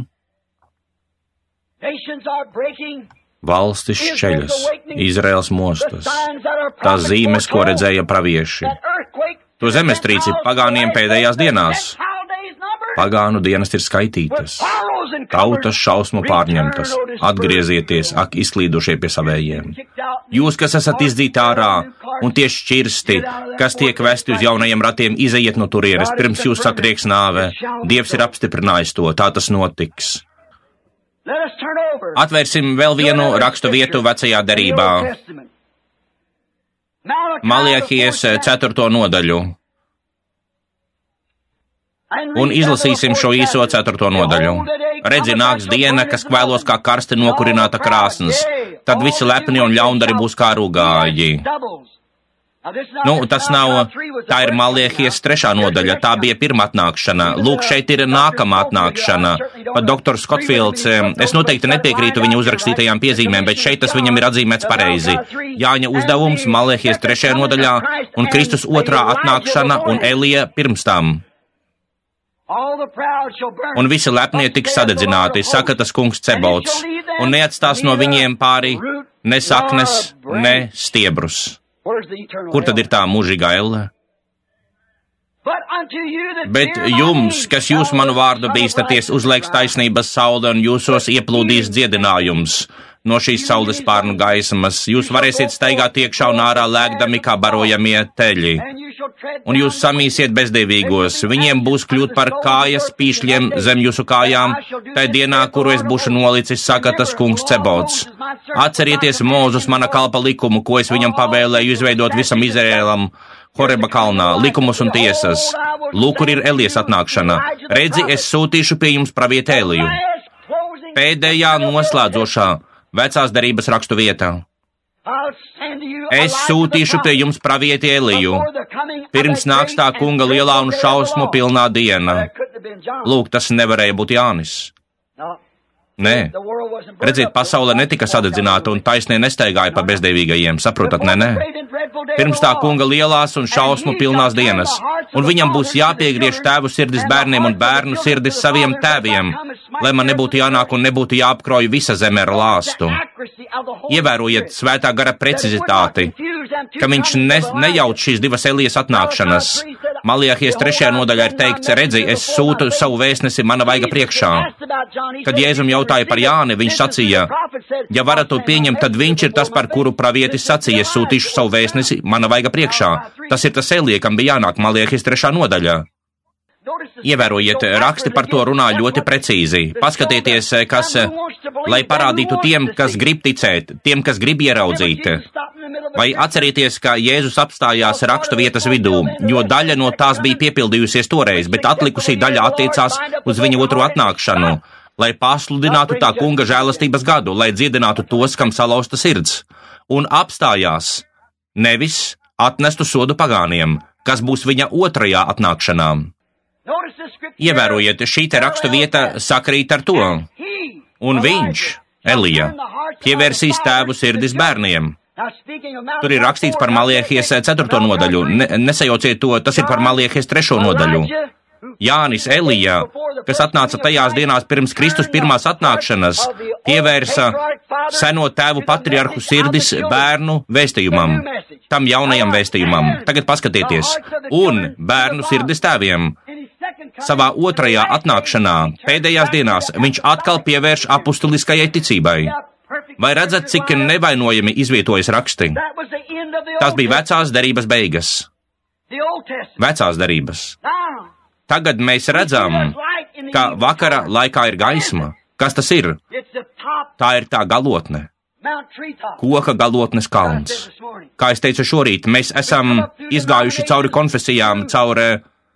Valstis šķeļas, Izraels mostas, tās zīmes, ko redzēja pravieši. To zemestrīci pagāniem pēdējās dienās. Pagānu dienas ir skaitītas, tautas šausmu pārņemtas, atgriezieties, ak, izklīdušie pie savējiem. Jūs, kas esat izdzīti ārā un tie šķirsti, kas tiek vesti uz jaunajiem ratiem, izejiet no turienes, pirms jūs satrieks nāve. Dievs ir apstiprinājis to, tā tas notiks. Atvērsim vēl vienu rakstu vietu vecajā derībā. Maliahijas ceturto nodaļu. Un izlasīsim šo īso ceturto nodaļu. Redzi, nāks diena, kas kvēlos kā karsti nokurināta krāsns, tad visi lepni un ļaundari būs kā rūgāji. Nu, tas nav, tā ir Maliahijas trešā nodaļa, tā bija pirmā atnākšana. Lūk, šeit ir nākamā atnākšana. Pat doktors Skotfields, es noteikti nepiekrītu viņa uzrakstītajām piezīmēm, bet šeit tas viņam ir atzīmēts pareizi. Jāņa uzdevums Maliahijas trešajā nodaļā un Kristus otrā atnākšana un Elija pirms tam. un visi lepnie tiks sadedzināti, saka tas kungs Cebauts, un neatstās no viņiem pāri ne saknes, ne stiebrus. Kur tad ir tā mūžīgā elle? Bet jums, kas jūs manu vārdu bīstaties, uzlieks taisnības saule un jūsos ieplūdīs dziedinājums no šīs saules spārnu gaismas. Jūs varēsiet staigāt iekšā un ārā lēkdami kā barojamie teļi. Un jūs samīsiet bezdevīgos, viņiem būs kļūt par kājas pīšļiem zem jūsu kājām, tai dienā, kuru es būšu nolicis, saka tas kungs Cebauts. Atcerieties Mūzus mana kalpa likumu, ko es viņam pavēlēju izveidot visam Izraēlam, Horeba kalnā, likumus un tiesas. Lūk, kur ir Elijas atnākšana. Redzi, es sūtīšu pie jums pravieti Eliju. Pēdējā noslēdzošā vecās derības rakstu vietā. Es sūtīšu pie jums pravieti Eliju, pirms nāks tā kunga lielā un šausmu pilnā diena. Lūk, tas nevarēja būt Jānis. Nē, redziet, pasaule netika sadedzināta un taisnie nestaigāja pa bezdevīgajiem, saprotat, nē, nē. Pirms tā kunga lielās un šausmu pilnās dienas, un viņam būs jāpiegriež tēvu sirdis bērniem un bērnu sirdis saviem tēviem, lai man nebūtu jānāk un nebūtu jāapkrauj visa zeme ar lāstu. Ievērojiet svētā gara precizitāti, ka viņš ne, nejauc šīs divas Elijas atnākšanas. Maljahies trešajā nodaļā ir teikts, redzi, es sūtu savu vēstnesi mana vaiga priekšā. Kad Jēzum jautāja par Jāni, viņš sacīja, ja varat to pieņemt, tad viņš ir tas, par kuru pravietis sacīja, es sūtīšu savu vēstnesi mana vaiga priekšā. Tas ir tas Elija, kam bija jānāk Maljahies trešā nodaļā. Ievērojiet, raksti par to runā ļoti precīzi. Paskatieties, kas, lai parādītu tiem, kas grib ticēt, tiem, kas grib ieraudzīt. Vai atcerieties, ka Jēzus apstājās rakstu vietas vidū, jo daļa no tās bija piepildījusies toreiz, bet atlikusī daļa attiecās uz viņa otru atnākšanu, lai pasludinātu tā kunga žēlastības gadu, lai dziedinātu tos, kam salauzta sirds, un apstājās, nevis atnestu sodu pagāniem, kas būs viņa otrajā atnākšanā. Ievērojiet, šī te rakstu vieta sakrīt ar to, un viņš, Elija, pievērsīs tēvu sirdis bērniem. Tur ir rakstīts par Maljahies ceturto nodaļu, ne, nesajauciet to, tas ir par Maljahies trešo nodaļu. Jānis Elija, kas atnāca tajās dienās pirms Kristus pirmās atnākšanas, pievērsa seno tēvu patriarhu sirdis bērnu vēstījumam, tam jaunajam vēstījumam. Tagad paskatieties, un bērnu sirdis tēviem. Savā otrajā atnākšanā, pēdējās dienās, viņš atkal pievērš apustuliskajai ticībai. Vai redzat, cik nevainojami izvietojas raksti? Tas bija vecās derības beigas. Vecās derības. Tagad mēs redzam, ka vakara laikā ir gaisma. Kas tas ir? Tā ir tā galotne. Koka galotnes kalns. Kā es teicu šorīt, mēs esam izgājuši cauri konfesijām, cauri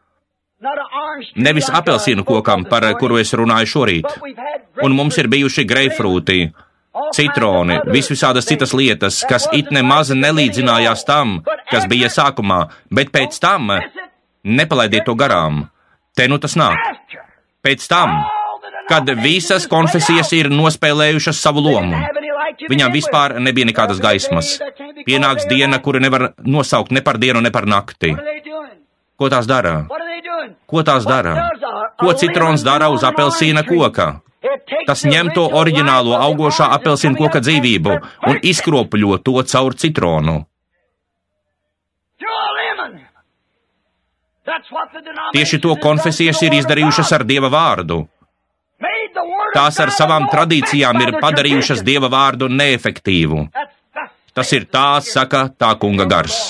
nevis apelsīnu kokam, par kuru es runāju šorīt. Un mums ir bijuši greifrūti, citroni, visvisādas citas lietas, kas it nemaz nelīdzinājās tam, kas bija sākumā, bet pēc tam nepalaidiet to garām. Te nu tas nāk. Pēc tam, kad visas konfesijas ir nospēlējušas savu lomu, viņām vispār nebija nekādas gaismas. Pienāks diena, kuru nevar nosaukt ne par dienu, ne par nakti. Ko tās dara? Ko tās dara? Ko citrons dara uz apelsīna koka? Tas ņem to oriģinālo augošā apelsīna koka dzīvību un izkropļo to caur citronu. Tieši to konfesijas ir izdarījušas ar Dieva vārdu. Tās ar savām tradīcijām ir padarījušas Dieva vārdu neefektīvu. Tas ir tā, saka tā kunga gars.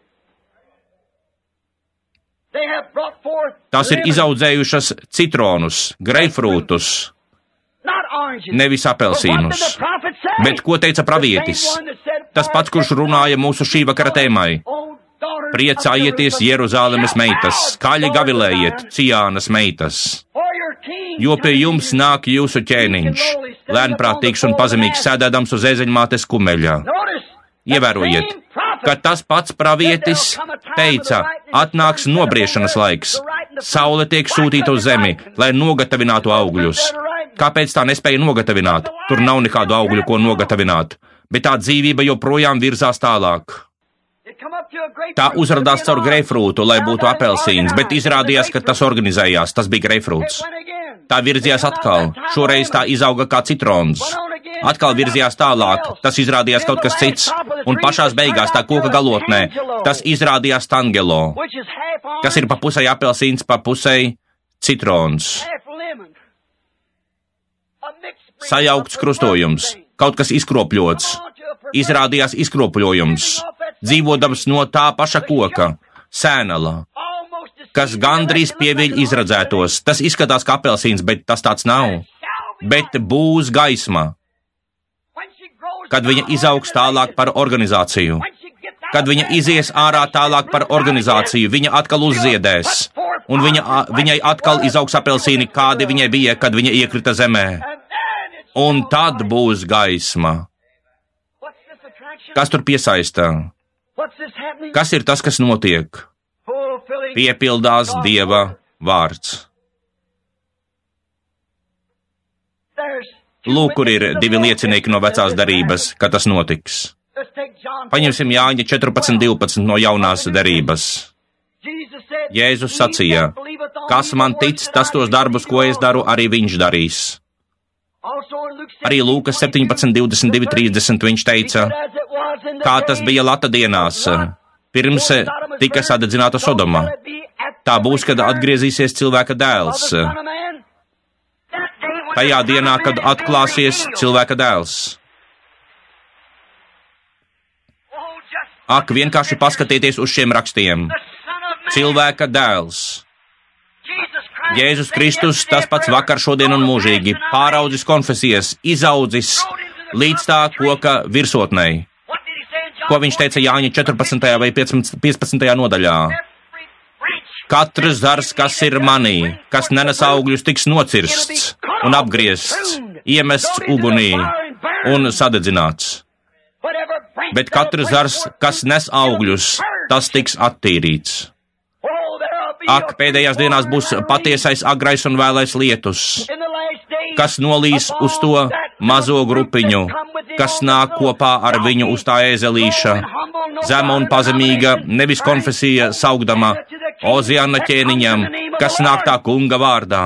Tās ir izaudzējušas citronus, greifrūtus, nevis apelsīnus. Bet ko teica pravietis? Tas pats, kurš runāja mūsu šī vakara tēmai. Priecājieties, Jeruzālemes meitas, skaļi gavilējiet, Cijānas meitas, jo pie jums nāk jūsu ķēniņš, lēnprātīgs un pazemīgs sēdēdams uz ēzeņmātes kumeļa. Ievērojiet, ka tas pats pravietis teica, atnāks nobriešanas laiks, saule tiek sūtīta uz zemi, lai nogatavinātu augļus. Kāpēc tā nespēja nogatavināt? Tur nav nekādu augļu, ko nogatavināt, bet tā dzīvība joprojām virzās tālāk. Tā uzrādās caur greifrūtu, lai būtu apelsīns, bet izrādījās, ka tas organizējās, tas bija greifrūts. Tā virzījās atkal, šoreiz tā izauga kā citrons. Atkal virzījās tālāk, tas izrādījās kaut kas cits, un pašās beigās tā koka galotnē, tas izrādījās tangelo, kas ir pa pusei apelsīns, pa pusei citrons. Sajaukts krustojums, kaut kas izkropļots, izrādījās izkropļojums, dzīvodams no tā paša koka, sēnala, kas gandrīz pieviļ izradzētos. Tas izskatās kā apelsīns, bet tas tāds nav. Bet būs gaisma, kad viņa izaugs tālāk par organizāciju. Kad viņa izies ārā tālāk par organizāciju, viņa atkal uzziedēs, un viņa, viņai atkal izaugs apelsīni, kādi viņai bija, kad viņa iekrita zemē. Un tad būs gaisma. Kas tur piesaista? Kas ir tas, kas notiek? Piepildās Dieva vārds. Lūk, kur ir divi liecinieki no vecās darības, ka tas notiks. Paņemsim Jāņa četrpadsmit divpadsmit no jaunās darības. Jēzus sacīja, kas man tic, tas tos darbus, ko es daru, arī viņš darīs. Arī Lūkas septiņpadsmit divdesmit divi trīsdesmit viņš teica, kā tas bija Lata dienās, pirms tika sadedzināta Sodoma. Tā būs, kad atgriezīsies cilvēka dēls. Tajā dienā, kad atklāsies cilvēka dēls. Ak, vienkārši paskatieties uz šiem rakstiem. Cilvēka dēls. Jēzus Kristus, tas pats vakar, šodien un mūžīgi, pāraudzis konfesijas, izaudzis līdz tā koka virsotnei. Ko viņš teica Jāņa četrpadsmitajā vai piecpadsmitajā nodaļā? Katrs zars, kas ir manī, kas nenes augļus, tiks nocirsts un apgriezts, iemests ugunī un sadedzināts. Bet katrs zars, kas nes augļus, tas tiks attīrīts. Ak, pēdējās dienās būs patiesais agrais un vēlais lietus, kas nolīs uz to mazo grupiņu, kas nāk kopā ar viņu uz tā ēzelīša, zema un pazemīga, nevis konfesija saugdama, Oziana ķēniņam, kas nāk tā kunga vārdā.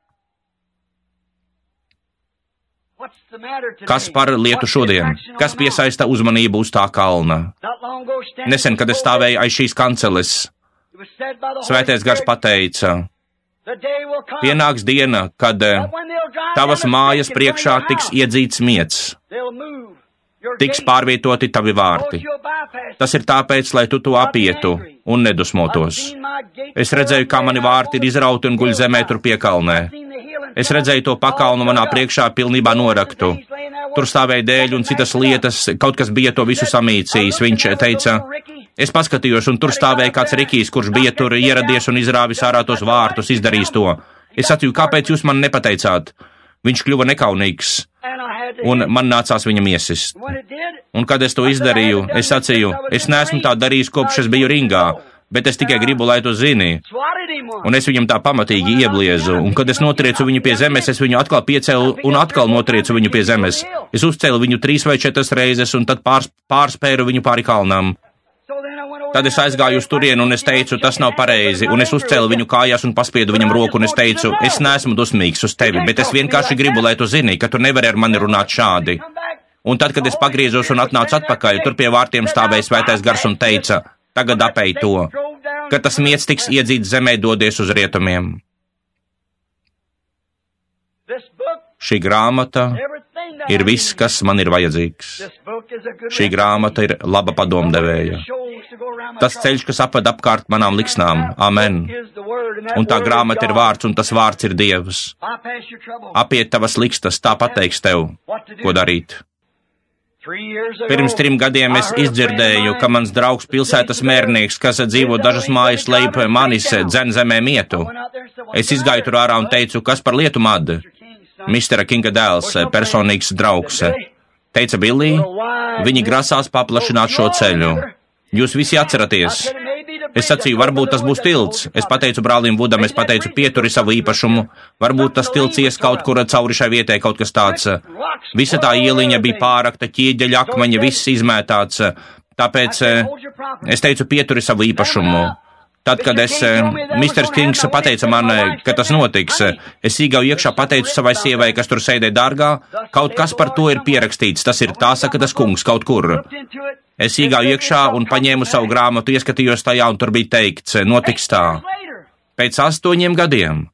Kas par lietu šodien? Kas piesaista uzmanību uz tā kalna? Nesen, kad es stāvēju aiz šīs kanceles, Svētais Gars pateica, pienāks diena, kad tavas mājas priekšā tiks iedzīts miets, tiks pārvietoti tavi vārti. Tas ir tāpēc, lai tu to apietu un nedusmotos. Es redzēju, kā mani vārti ir izrauti un guļ zemē tur piekalnē. Es redzēju to pakalnu manā priekšā pilnībā noraktu. Tur stāvēja dēļ un citas lietas, kaut kas bija to visu samīcījis. Viņš teica, es paskatījos, un tur stāvēja kāds Rikijs, kurš bija tur ieradies un izrāvis ārā tos vārtus, izdarījis to. Es sacīju, kāpēc jūs man nepateicāt? Viņš kļuva nekaunīgs, un man nācās viņam iesist. Un kad es to izdarīju, es sacīju, es neesmu tā darījis, kopš es biju ringā, bet es tikai gribu, lai tu zini. Un es viņam tā pamatīgi iebliezu, un kad es notriecu viņu pie zemes, es viņu atkal piecēlu un atkal notriecu viņu pie zemes. Es uzcēlu viņu trīs vai četras reizes, un tad pārs, pārspēru viņu pāri kalnām. Tad es aizgāju uz turienu, un es teicu, tas nav pareizi, un es uzcēlu viņu kājās un paspiedu viņam roku, un es teicu, es neesmu dusmīgs uz tevi, bet es vienkārši gribu, lai tu zini, ka tu nevari ar mani runāt šādi. Un tad, kad es pagriezos un atnācu atpakaļ, tur pie vārtiem stāvēja Svētais Gars un teica, tagad apēj to, ka tas miets tiks iedzīts zemē, dodies uz rietumiem. Šī grāmata ir viss, kas man ir vajadzīgs. Šī grāmata ir laba padomdevēja. Tas ceļš, kas apved apkārt manām liksnām. Amen. Un tā grāmata ir vārds, un tas vārds ir Dievs. Apiet tavas likstas, tā pateiks tev, ko darīt. Pirms trim gadiem es izdzirdēju, ka mans draugs pilsētas mērnieks, kas dzīvo dažas mājas lejup manis, dzen zemē mietu. Es izgāju tur ārā un teicu, kas par lietu mad? mistera Kinga dēls, personīgs draugs. Teica Billī, viņi grasās paplašināt šo ceļu. Jūs visi atceraties. Es sacīju, varbūt tas būs tilts. Es pateicu brālim Vudam, es pateicu, pieturi savu īpašumu. Varbūt tas tilts ies kaut kur cauri šai vietai, kaut kas tāds. Visa tā ieliņa bija pārakta, ķieģeļa akmeņa, viss izmētāts. Tāpēc es teicu, pieturi savu īpašumu. Tad, kad es, misters Kings pateica man, ka tas notiks, es īgauju iekšā pateicu savai sievai, kas tur sēdēja dārgā, kaut kas par to ir pierakstīts, tas ir tā saka tas kungs kaut kur. Es īgauju iekšā un paņēmu savu grāmatu, ieskatījos tajā un tur bija teikts, notiks tā. Pēc astoņiem gadiem.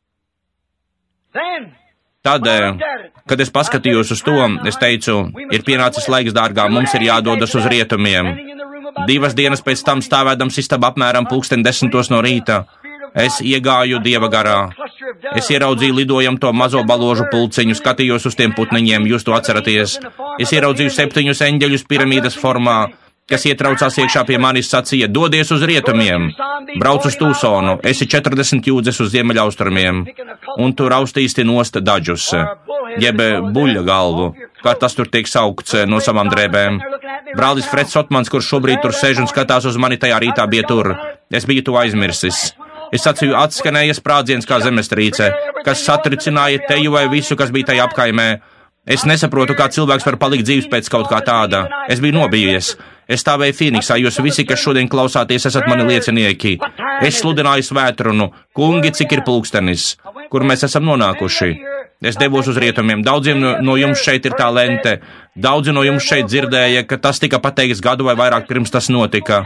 Tad, kad es paskatījos uz to, es teicu, ir pienācis laiks, dārgā, mums ir jādodas uz rietumiem. Divas dienas pēc tam stāvēdams istabā apmēram pulksten desmitos no rīta, es iegāju Dieva garā. Es ieraudzīju lidojam to mazo baložu pulciņu, skatījos uz tiem putniņiem, jūs to atceraties. Es ieraudzīju septiņus eņģeļus piramīdas formā, kas ietraucās iekšā pie manis, sacīja, dodies uz rietumiem, brauc uz Tūsonu, esi četrdesmit jūdzes uz ziemeļaustrumiem, un tu raustīsti nost daģus, jeb buļļa galvu, kā tas tur tiek saukts no savām drēbēm. Brālis Freds Sotmans, kurš šobrīd tur sēž un skatās uz mani, tajā rītā bija tur. Es biju to aizmirsis. Es sacīju, atskanēja sprādziens kā zemestrīce, kas satricināja teju vai visu, kas bija tajā apkaimē. Es nesaprotu, kā cilvēks var palikt dzīves pēc kaut kā tāda. Es biju nobijies. Es stāvēju Fīniksā, jūs visi, kas šodien klausāties, esat mani liecinieki. Es sludināju svētrunu, kungi, cik ir pulkstenis, kur mēs esam nonākuši. Es devos uz rietumiem, daudziem no, no jums šeit ir tā lente, daudzi no jums šeit dzirdēja, ka tas tika pateikts gadu vai vairāk pirms tas notika.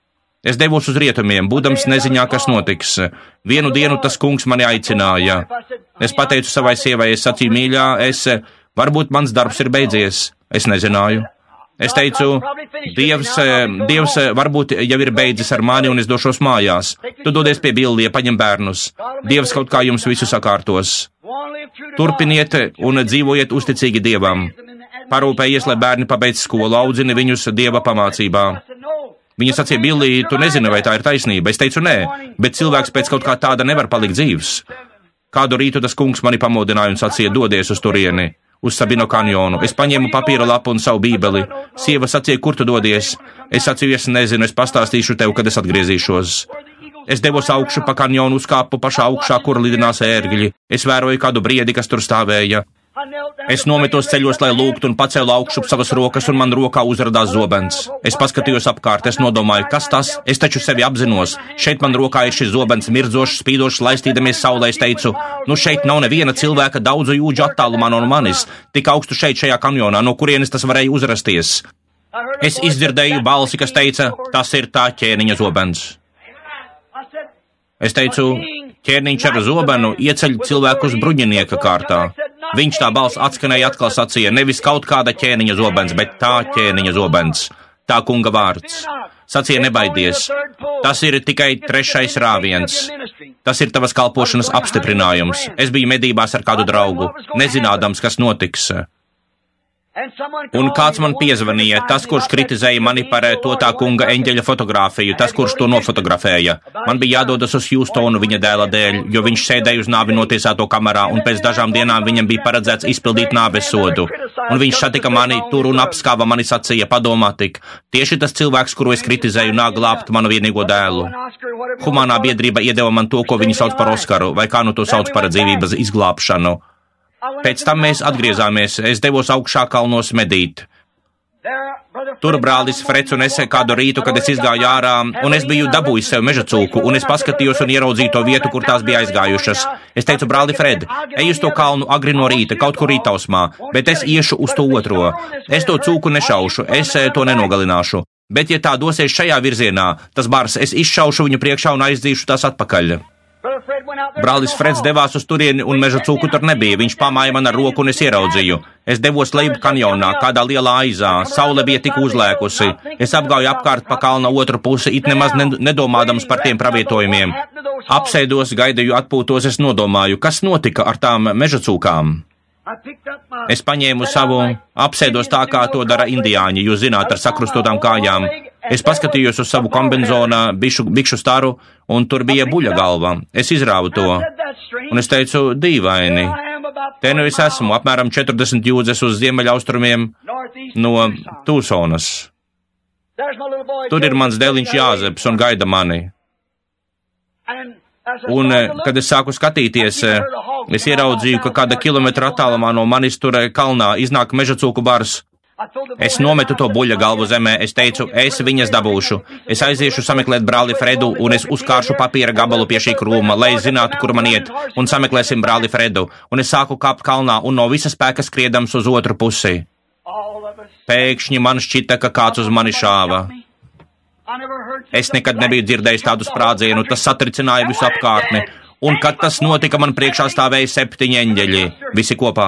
Es devos uz rietumiem, būdams neziņā, kas notiks. Vienu dienu tas kungs mani aicināja. Es pateicu savai sievai, es sacīju, mīļā, es, varbūt mans darbs ir beidzies, es nezināju. Es teicu, Dievs, Dievs varbūt jau ir beidzis ar mani un es došos mājās. Tu dodies pie Bildija, paņem bērnus. Dievs kaut kā jums visu sakārtos. Turpiniet un dzīvojiet uzticīgi Dievam. Parūpējies, lai bērni pabeidz skolu, audzini viņus Dieva pamācībā. Viņa sacīja, Bildija, tu nezini, vai tā ir taisnība. Es teicu, nē, bet cilvēks pēc kaut kā tāda nevar palikt dzīvs. Kādu rītu tas kungs mani pamodināja un sacīja, dodies uz turieni. Uz Sabino kanjonu. Es paņēmu papīra lapu un savu bībeli. Sieva sacīja, kur tu dodies? Es sacīju, es nezinu, es pastāstīšu tev, kad es atgriezīšos. Es devos augšu pa kanjonu, uzkāpu pašā augšā, kur lidinās ērgļi. Es vēroju kādu briedi, kas tur stāvēja. Es nometos ceļos, lai lūgtu un pacēlu augšu savas rokas, un man rokā uzradās zobens. Es paskatījos apkārt, es nodomāju, kas tas? Es taču sevi apzinos. Šeit man rokā ir šis zobens mirdzošs, spīdošs, laistīdamies saulē. Es teicu, nu šeit nav neviena cilvēka daudzu jūdžu attālumā no manis, tik augstu šeit šajā kanjonā, no kurienes tas varēja uzrasties. Es izdzirdēju balsi, kas teica, tas ir tā ķēniņa zobens. Es teicu, ķēniņš ar zobenu ieceļ cilvēku uz bruņinieka kārtā. Viņš tā balss atskanēja atkal sacīja, nevis kaut kāda ķēniņa zobens, bet tā ķēniņa zobens, tā kunga vārds. Sacīja, nebaidies, tas ir tikai trešais rāviens. Tas ir tavas kalpošanas apstiprinājums. Es biju medībās ar kādu draugu, nezinādams, kas notiks. Un kāds man piezvanīja, tas, kurš kritizēja mani par to tā kunga eņģeļa fotografiju, tas, kurš to nofotografēja. Man bija jādodas uz Hjūstonu viņa dēla dēļ, jo viņš sēdēja uz nāvi notiesāto kamerā, un pēc dažām dienām viņam bija paredzēts izpildīt nāves sodu. Un viņš satika mani tur un apskāva mani sacīja, padomā tik, tieši tas cilvēks, kuru es kritizēju, nāk glābt manu vienīgo dēlu. Humānā biedrība iedeva man to, ko viņi sauc par Oskaru, vai kā nu to sauc par dzīvības izglābšanu. Pēc tam mēs atgriezāmies, es devos augšā kalnos medīt. Tur brālis Freds un es kādu rītu, kad es izgāju ārā, un es biju dabūjis sev meža cūku, un es paskatījos un ieraudzīju to vietu, kur tās bija aizgājušas. Es teicu, brāli Fred, ej uz to kalnu agri no rīta, kaut kur rītausmā, bet es iešu uz to otro. Es to cūku nešaušu, es to nenogalināšu. Bet ja tā dosies šajā virzienā, tas bars, es izšaušu viņu priekšā un aizdzīšu tās atpakaļ. Brālis Freds devās uz turieni un meža cūku tur nebija. Viņš pamāja man ar roku un es ieraudzīju. Es devos lejup kanjonā, kādā lielā aizā. Saule bija tik uzlēkusi. Es apgāju apkārt pa kalna otru pusi, it nemaz nedomādams par tiem pravietojumiem. Apsēdos, gaidīju atpūtos, es nodomāju, kas notika ar tām meža cūkām. Es paņēmu savu, apsēdos tā, kā to dara indiāņi, jūs zināt, ar sakrustotām kājām. Es paskatījos uz savu kombinzona bišu, bikšu staru, un tur bija buļa galva. Es izrāvu to, un es teicu, dīvaini. Te nu es esmu, apmēram četrdesmit jūdzes uz ziemeļaustrumiem no Tūsonas. Tur ir mans dēliņš Jāzeps un gaida mani. Un, kad es sāku skatīties, es ieraudzīju, ka kāda kilometra attālumā no manis tur kalnā iznāk meža cūku bars. Es nometu to buļļa galvu zemē, es teicu, es viņas dabūšu. Es aiziešu sameklēt brāli Fredu, un es uzkāršu papīra gabalu pie šī krūma, lai es zinātu, kur man iet, un sameklēsim brāli Fredu. Un es sāku kāpt kalnā, un no visa spēka skriedams uz otru pusi. Pēkšņi man šķita, ka kāds uz mani šāva. Es nekad nebiju dzirdējis tādu sprādzienu, tas satricināja visu apkārtni, un kad tas notika, man priekšā stāvēja septiņi eņģeļi, visi kopā.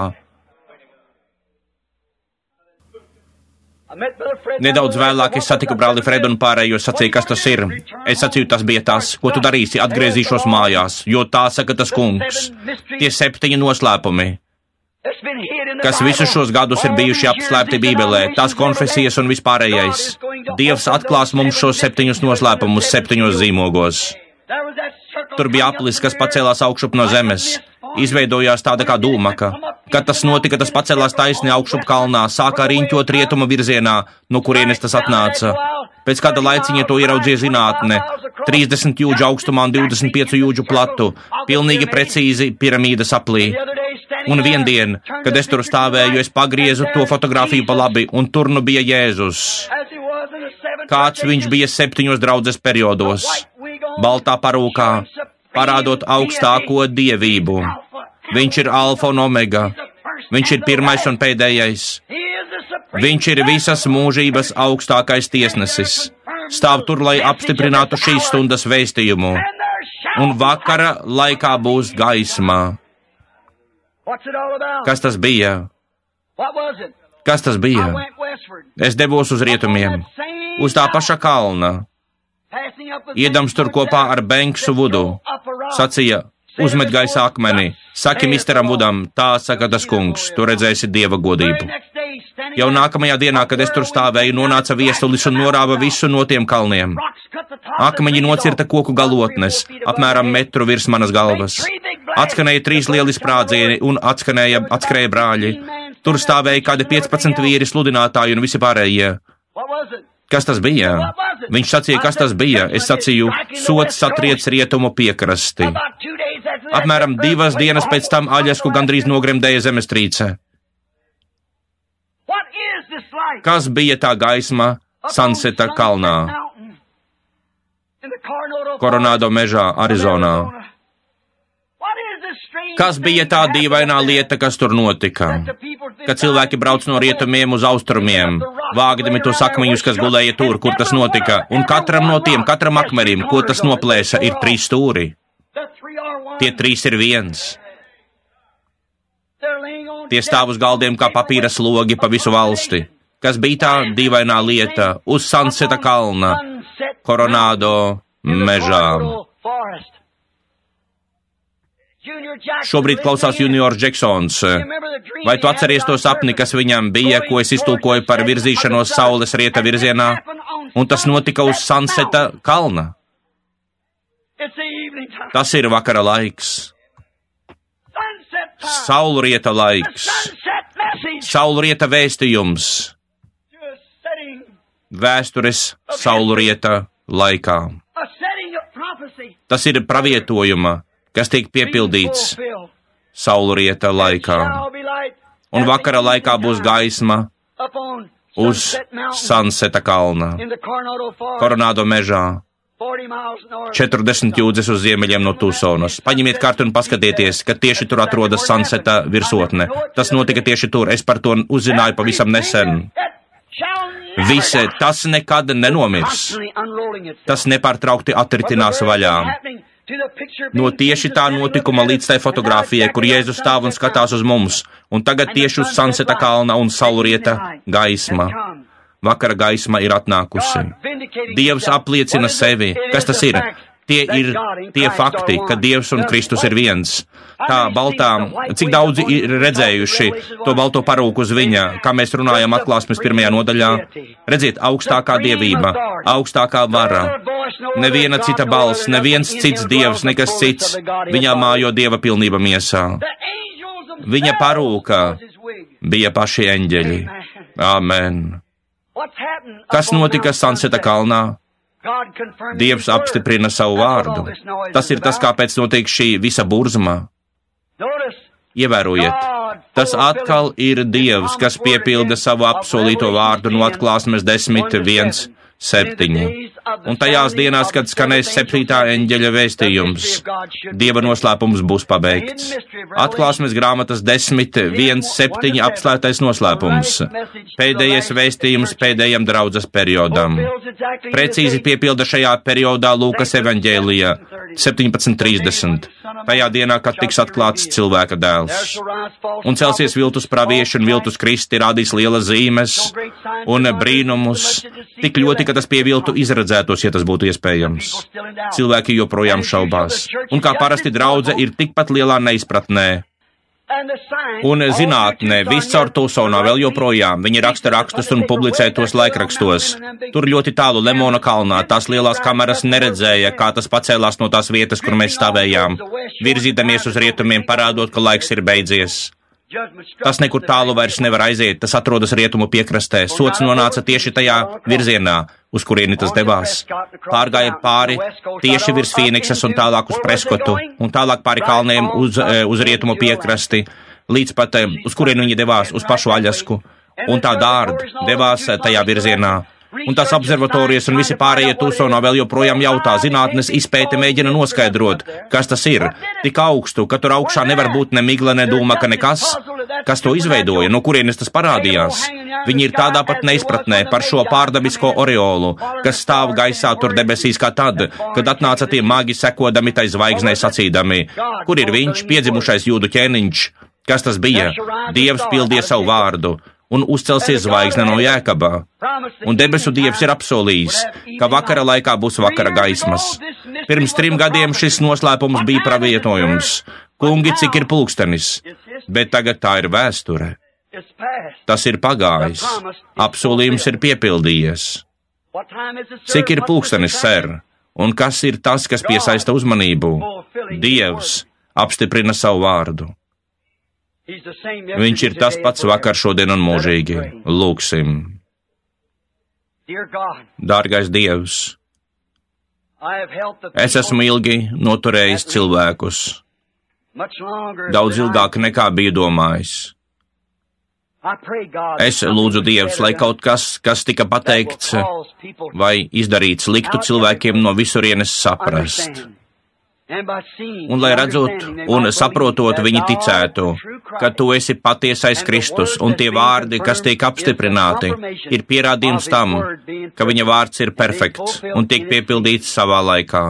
Nedaudz vēlāk es satiku brāli Fredu un pārējos sacīju, kas tas ir. Es sacīju, tas bija tas, ko tu darīsi, atgriezīšos mājās, jo tā saka tas kungs. Tie septiņi noslēpumi, kas visus šos gadus ir bijuši apslēpti Bībelē, tās konfesijas un vispārējais. Dievs atklās mums šos septiņus noslēpumus septiņos zīmogos. Tur bija aplis, kas pacēlās augšup no zemes. Izveidojās tāda kā dūmaka. Kad tas notika, tas pacēlās taisni augšup kalnā, sākā riņķot rietuma virzienā, no kurienes tas atnāca. Pēc kāda laiciņa to ieraudzīja zinātne, trīsdesmit jūdžu augstumā un divdesmit pieci jūdžu platu, pilnīgi precīzi piramīdas aplī. Un vien dien, kad es tur stāvēju, es pagriezu to fotografiju pa labi, un tur nu bija Jēzus. Kāds viņš bija septiņos draudzes periodos, baltā parūkā, parādot augstāko dievību. Viņš ir alfa un omega. Viņš ir pirmais un pēdējais. Viņš ir visas mūžības augstākais tiesnesis. Stāv tur, lai apstiprinātu šīs stundas vēstījumu. Un vakara laikā būs gaisma. Kas tas bija? Kas tas bija? Es devos uz rietumiem, uz tā paša kalna. Iedams tur kopā ar Benksu Vudu. Sacīja, uzmet gaisā akmeni. Saki misteram Vudam, tā saka tas kungs, tu redzēsi Dieva godību. Jau nākamajā dienā, kad es tur stāvēju, nonāca viesulis un norāva visu no tiem kalniem. Akmeņi nocirta koku galotnes, apmēram metru virs manas galvas. Atskanēja trīs lieli sprādzieni un atskanēja, atskrēja brāļi. Tur stāvēja kādi piecpadsmit vīri sludinātāji un visi pārējie. Kas tas bija? Viņš sacīja, kas tas bija. Es sacīju, sots satriec rietumu piekrasti. Apmēram divas dienas pēc tam Aļasku gandrīz nogremdēja zemestrīce. Kas bija tā gaisma Sunseta kalnā? Coronado mežā, Arizonā. Kas bija tā dīvainā lieta, kas tur notika? Kad cilvēki brauc no rietumiem uz austrumiem, vāgdami tos akmeņus, kas gulēja tur, kur tas notika, un katram no tiem, katram akmerim, ko tas noplēsa, ir trīs stūri. Tie trīs ir viens. Tie stāv uz galdiem kā papīra slogi pa visu valsti. Kas bija tā dīvainā lieta uz Sunseta kalna, Coronado mežā? Šobrīd klausās Juniors Džeksons. Vai tu atceries to sapni, kas viņam bija, ko es iztulkoju par virzīšanos saules rieta virzienā? Un tas notika uz Sunseta kalna. Tas ir vakara laiks. Saulrieta laiks. Saulrieta vēstījums. Vēstures saulrieta laikā. Tas ir pravietojuma, kas tiek piepildīts saulrieta laikā. Un vakara laikā būs gaisma uz Sunseta kalna, Coronado mežā, četrdesmit jūdzes uz ziemeļiem no Tucsonas. Paņemiet kartu un paskatieties, ka tieši tur atrodas Sunseta virsotne. Tas notika tieši tur, es par to uzzināju pavisam nesen. Visi, tas nekad nenomirs. Tas nepārtraukti atritinās vaļā. No tieši tā notikuma līdz tai fotogrāfijai, kur Jēzus stāv un skatās uz mums, un tagad tieši uz Sunseta kalna un saulrieta gaisma. Vakara gaisma ir atnākusi. Dievs apliecina sevi. Kas tas ir? Tie ir tie fakti, ka Dievs un Kristus ir viens. Tā baltā, cik daudzi ir redzējuši to balto parūku uz viņa, kā mēs runājam atklāsmes pirmajā nodaļā. Redziet, augstākā dievība, augstākā vara. Neviena cita balss, neviens cits Dievs, nekas cits. Viņā mājo Dieva pilnība miesā. Viņa parūka bija paši eņģeļi. Āmen. Kas notika Sunseta kalnā? Dievs apstiprina savu vārdu. Tas ir tas, kāpēc notiek šī visa burzma. Ievērojiet, Tas atkal ir Dievs, kas piepilda savu apsolīto vārdu no Atklāsmes desmit, viens, septiņi. Un tajās dienās, kad skanēs septītā eņģeļa vēstījums, Dieva noslēpums būs pabeigts. Atklāsmes grāmatas desmit, viens, septiņi apslēgtais noslēpums. Pēdējais vēstījums pēdējam draudzes periodam. Precīzi piepilda šajā periodā Lūkas evaņģēlijā septiņpadsmit trīsdesmit. Tajā dienā, kad tiks atklāts cilvēka dēls. Un celsies viltus pravieši un viltus kristi, rādīs lielas zīmes un brīnumus, tik ļoti, ka tas pieviltu izredzētos, ja tas būtu iespējams. Cilvēki joprojām šaubās. Un kā parasti draudze ir tikpat lielā neizpratnē. Un zinātnē, viscaur Tulsonā vēl joprojām, viņi raksta rakstus un publicē tos laikrakstos. Tur ļoti tālu Lemona kalnā tās lielās kameras neredzēja, kā tas pacēlās no tās vietas, kur mēs stāvējām, virzīdamies uz rietumiem, parādot, ka laiks ir beidzies. Tas nekur tālu vairs nevar aiziet, tas atrodas rietumu piekrastē. Sots nonāca tieši tajā virzienā, uz kurieni tas devās. Pārgāja pāri tieši virs Fīniksas un tālāk uz Preskotu, un tālāk pāri kalniem uz, uz rietumu piekrasti, līdz pat uz kurieni viņi devās, uz pašu Aļasku. Un tā dārd devās tajā virzienā. Un tās observatorijas un visi pārējie Tulsonā vēl joprojām jautā, zinātnes izpēte mēģina noskaidrot, kas tas ir, tik augstu, ka tur augšā nevar būt ne migla, ne dūma, ka nekas, kas to izveidoja, no kurienes tas parādījās. Viņi ir tādā pat neizpratnē par šo pārdabisko oreolu, kas stāv gaisā tur debesīs kā tad, kad atnāca tie magi sekodami tai zvaigznei sacīdami, kur ir viņš, piedzimušais jūdu ķēniņš, kas tas bija, Dievs pildīja savu vārdu. Un uzcelsies zvaigzne no Jēkabā. Un debesu Dievs ir apsolījis, ka vakara laikā būs vakara gaismas. Pirms trim gadiem šis noslēpums bija pravietojums. Kungi, cik ir pulkstenis, bet tagad tā ir vēsture. Tas ir pagājis. Apsolījums ir piepildījies. Cik ir pulkstenis, ser? Un kas ir tas, kas piesaista uzmanību? Dievs apstiprina savu vārdu. Viņš ir tas pats vakar, šodien un mūžīgi. Lūksim. Dārgais Dievs, es esmu ilgi noturējis cilvēkus. Daudz ilgāk nekā biju domājis. Es lūdzu Dievs, lai kaut kas, kas tika pateikts vai izdarīts, liktu cilvēkiem no visurienes saprast. Un lai redzot un saprotot, viņi ticētu, ka tu esi patiesais Kristus, un tie vārdi, kas tiek apstiprināti, ir pierādījums tam, ka viņa vārds ir perfekts un tiek piepildīts savā laikā.